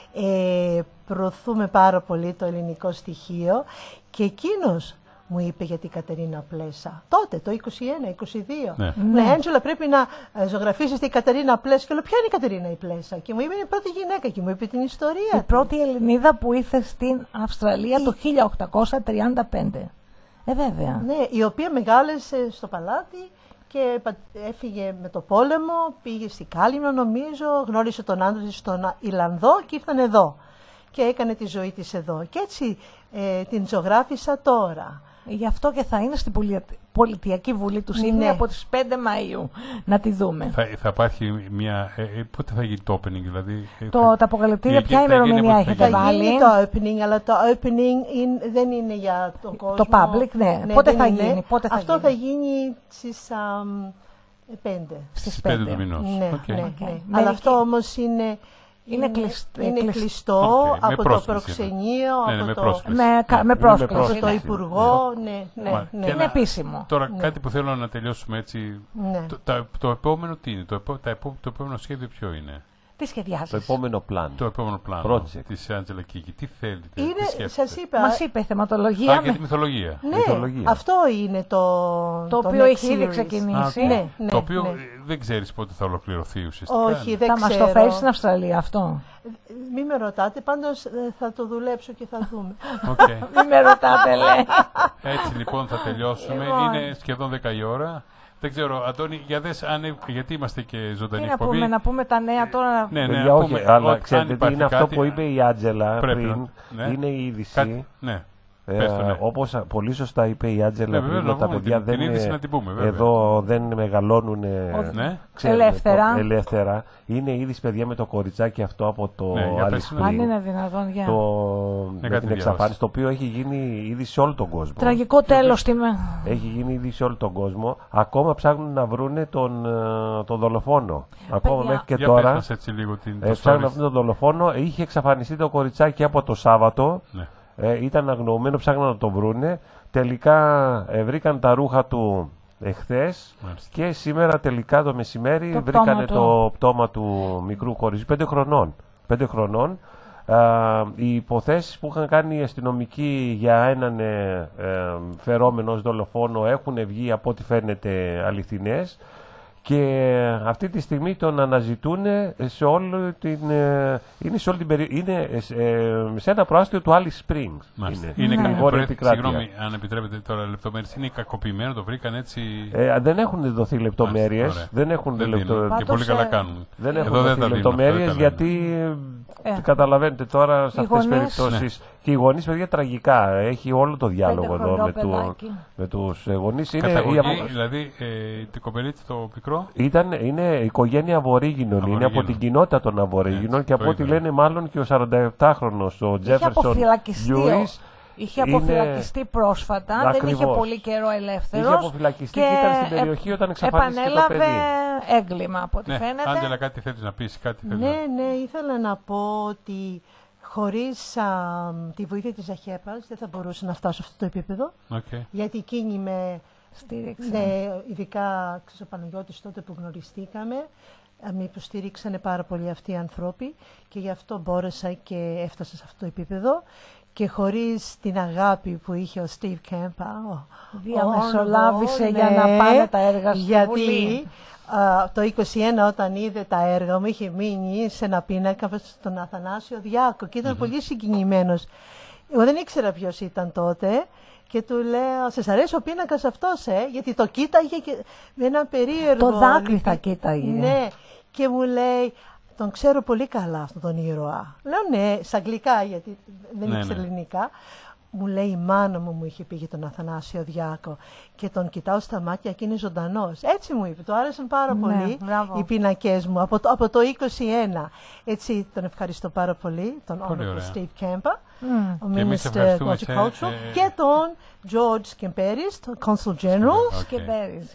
Ε, προωθούμε πάρα πολύ το ελληνικό στοιχείο και εκείνος μου είπε για την Κατερίνα Πλέσα. Τότε, το είκοσι ένα είκοσι δύο. Ναι. Μου λέει, Έντζελα, πρέπει να ε, ζωγραφίσεις την Κατερίνα Πλέσα. Και λέω, ποια είναι η Κατερίνα η Πλέσα? Και μου είπε, είναι η πρώτη γυναίκα και μου είπε την ιστορία. Η της. πρώτη Ελληνίδα που ήρθε στην Αυστραλία το χίλια οκτακόσια τριάντα πέντε. Ε, βέβαια. Ναι, η οποία μεγάλεσε στο παλάτι και πα- έφυγε με το πόλεμο, πήγε στη Κάλυμνο νομίζω, γνώρισε τον άντρα της στον Ιλλανδό και ήρθαν εδώ. Και έκανε τη ζωή της εδώ. Και έτσι ε, την ζωγράφισα τώρα. Γι' αυτό και θα είναι στην Πολυ- Πολιτιακή Βουλή του Σίδνεϊ Ναι. από τις πέντε Μαΐου. Να τη δούμε. θα, θα υπάρχει μια... Ε, ε, πότε θα γίνει το opening, δηλαδή... ε, Το, θα- τα αποκαλυπτήρια, η- ποια θα γίνει ημερομηνία από- θα έχετε γίνει- Θα βάλει? γίνει το opening, αλλά το opening είναι- δεν είναι για τον κόσμο. Το public, ναι. Πότε δεν θα είναι. γίνει, πότε θα Αυτό γίνει? θα γίνει στις αμ, πέντε. Στις πέντε πέντε. του μηνός. Ναι, Οκ. ναι, Οκ. ναι. Ναι, Αλλά εκεί- αυτό όμως είναι, Είναι κλειστ- είναι κλειστ- κλειστό Οκ, με από το πρόσκληση. προξενείο, Ναι, ναι, από με το, πρόσκληση. Με, κα- με Ναι. πρόσκληση. από πρόσκληση. το ναι. Υπουργό. Ναι, ναι, Μα, ναι. και Είναι ένα- επίσημο. Τώρα Ναι. κάτι που θέλω να τελειώσουμε έτσι... Ναι. Το, τα- το επόμενο τι είναι, το, επό, τα επό, το επόμενο σχέδιο ποιο είναι? Τι σχεδιάζεις? Το επόμενο πλάνο. Το επόμενο πλάνο Project. της Άντζελα Κίκη. Τι θέλετε, τι Είναι, σκέφτεται? σας είπα, Μας είπε θεματολογία Α, και με- τη μυθολογία. ναι, μυθολογία. αυτό είναι το το οποίο next έχει ήδη series. ξεκινήσει. Α, Ναι, ναι, το οποίο ναι. ε, δεν ξέρεις πότε θα ολοκληρωθεί ουσιαστικά. Όχι, δεν θα ξέρω. μας το φέρει στην Αυστραλία αυτό. Μην με ρωτάτε, πάντως θα το δουλέψω και θα δούμε. Okay. Μην με ρωτάτε, λέει. Έτσι λοιπόν θα τελειώσουμε. Είναι σχεδόν δέκα η ώρα. Δεν ξέρω, Αντώνη, για δες, αν, γιατί είμαστε και ζωντανή Τι να εκπομπή. πούμε, να πούμε τα νέα τώρα. Ναι, ναι, για, όχι, πούμε, αλλά ότι ξέρετε τι είναι αυτό κάτι, που είπε η Άντζελα πριν, ναι. είναι η είδηση. Κάτι, ναι. Ε, Πες το, ναι. Όπως πολύ σωστά είπε η Άντζελα Ναι, πριν, βέβαια, τα πούμε, παιδιά την, δεν, την είδηση να την πούμε, βέβαια. εδώ δεν μεγαλώνουν ναι. ξέρετε, ελεύθερα. Το, ελεύθερα. Είναι η είδηση, παιδιά, με το κοριτσάκι αυτό από το ναι, Alice Αν είναι δυνατόν, για. το, ναι, με την εξαφάνιση, το οποίο έχει γίνει είδηση σε όλο τον κόσμο. Τραγικό τέλος. Τι με... Έχει γίνει είδηση σε όλο τον κόσμο. Ακόμα ψάχνουν να βρούνε τον, τον δολοφόνο. Ακόμα Παιδιά. μέχρι και για τώρα. πες έτσι λίγο την, ε, ψάχνουν να βρουν τον δολοφόνο. Είχε εξαφανιστεί το κοριτσάκι από το Σάββατο. Ναι. Ε, ήταν αγνοωμένο, ψάχναν να το βρούνε. Τελικά ε, βρήκαν τα ρούχα του εχθές και σήμερα τελικά το μεσημέρι το βρήκανε πτώμα το πτώμα του μικρού χωριού, πέντε χρονών. Πέντε χρονών. Α, οι υποθέσεις που είχαν κάνει οι αστυνομικοί για έναν ε, ε, φερόμενο ως δολοφόνο έχουν βγει από ό,τι φαίνεται αληθινές. Και αυτή τη στιγμή τον αναζητούν σε όλη την, είναι σε όλη την περί... είναι σε ένα προάστιο του Alice Springs. Μάλιστα. Είναι, είναι η βόρεια επικράτεια. Συγγνώμη, αν επιτρέπετε τώρα λεπτομέρειες, είναι κακοποιημένο, το βρήκαν έτσι. Ε, δεν έχουν δοθεί λεπτομέρειες. Δεν έχουν δεν λεπτο... Και πολύ καλά κάνουν. Δεν έχουν Εδώ δοθεί δεν λεπτομέρειες γιατί ε. καταλαβαίνετε τώρα σε αυτές τις περιπτώσεις. Ναι. Και οι γονείς, παιδιά, τραγικά. Έχει όλο το διάλογο εδώ με, του, με τους γονείς. Καταγωγή, είναι, δηλαδή ε, την κοπελίτσα το πικρό. Ήταν, είναι οικογένεια Αβορίγινων, είναι από την κοινότητα των Αβορίγινων και από ό,τι λένε μάλλον και ο σαρανταεπτάχρονος ο Τζέφερσον Λιούις. Είχε αποφυλακιστεί είναι... πρόσφατα, ακριβώς. Δεν είχε πολύ καιρό ελεύθερος. Είχε αποφυλακιστεί και, και ήταν στην περιοχή όταν εξαφανίστηκε το παιδί. Επανέλαβε έγκλημα από ό,τι ναι. φαίνεται. Άντζελα, κάτι θέλεις να πεις, κάτι θέλεις ναι, να... ναι, ήθελα να πω ότι χωρίς α, τη βοήθεια της ΑΧΕΠΑΣ δεν θα μπορούσα να φτάσω σε αυτό το επίπεδο. Okay. Γιατί εκείνη με στήριξε. Ναι, ειδικά ο Παναγιώτης τότε που γνωριστήκαμε, με υποστήριξανε πάρα πολύ αυτοί οι άνθρωποι και γι' αυτό μπόρεσα και έφτασα σε αυτό το επίπεδο. Και χωρίς την αγάπη που είχε ο Steve Kempa, διαμεσολάβησε oh, για ναι, να πάνε τα έργα στη γιατί, Βουλή. Uh, το είκοσι ένα όταν είδε τα έργα μου είχε μείνει σε ένα πίνακα στον Αθανάσιο Διάκο και ήταν mm-hmm. πολύ συγκινημένος. Εγώ δεν ήξερα ποιος ήταν τότε και του λέω, σας αρέσει ο πίνακας αυτός, ε? Γιατί το κοίταγε και με ένα περίεργο... Το δάκρυ θα κοίταγε. Ναι, και μου λέει, τον ξέρω πολύ καλά αυτόν τον ήρωα. Λέω ναι, στα αγγλικά γιατί δεν ναι, ήξερα ναι. ελληνικά. Μου λέει η μάνα μου μου είχε πει για τον Αθανάσιο Διάκο και τον κοιτάω στα μάτια και είναι ζωντανός. Έτσι μου είπε, του άρεσαν πάρα ναι, πολύ μπράβο. οι πινακές μου από το, από το είκοσι ένα. Έτσι τον ευχαριστώ πάρα πολύ, τον Honorable Steve Kempa, mm. ο Minister Horticulture ε, και τον George Σκεμπέρις, τον Consul General. Σκεμπέρις,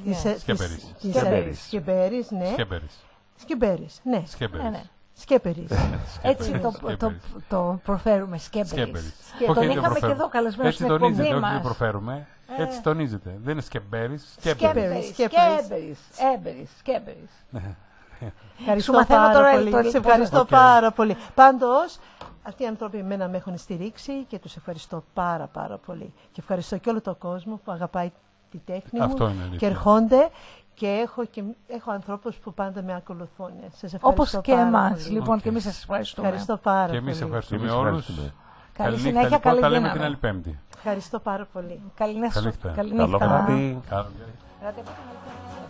Σκεμπέρις, ναι. Σκεμπέρις, ναι. Σκέπερις. Έτσι το, το, το προφέρουμε, Σκέπερις. Και τον είχαμε και εδώ καλεσμένο στην εκπομπή μας. Έτσι τονίζεται, όχι το προφέρουμε, έτσι τονίζεται. Δεν είναι Σκέπερις, Σκέπερις. Σκέπερις, Σκέπερις. Ευχαριστώ πάρα πολύ. Σε ευχαριστώ πάρα πολύ. Πάντως, αυτοί οι άνθρωποι εμένα με έχουν στηρίξει και τους ευχαριστώ πάρα πάρα πολύ. Και ευχαριστώ και όλο τον κόσμο που αγαπάει τη τέχνη μου και ερχόνται. Και έχω, και έχω ανθρώπους που πάντα με ακολουθούν. Σας ευχαριστώ όπως και εμάς. Πολύ. Λοιπόν, okay. και εμείς σας ευχαριστούμε. Ευχαριστώ πάρα και εμείς πολύ. ευχαριστούμε όλους. Καλή συνέχεια, καλή δύναμη. Τα λέμε την άλλη Πέμπτη. Ευχαριστώ πάρα πολύ. Καλή νύχτα. Καλό βράδυ.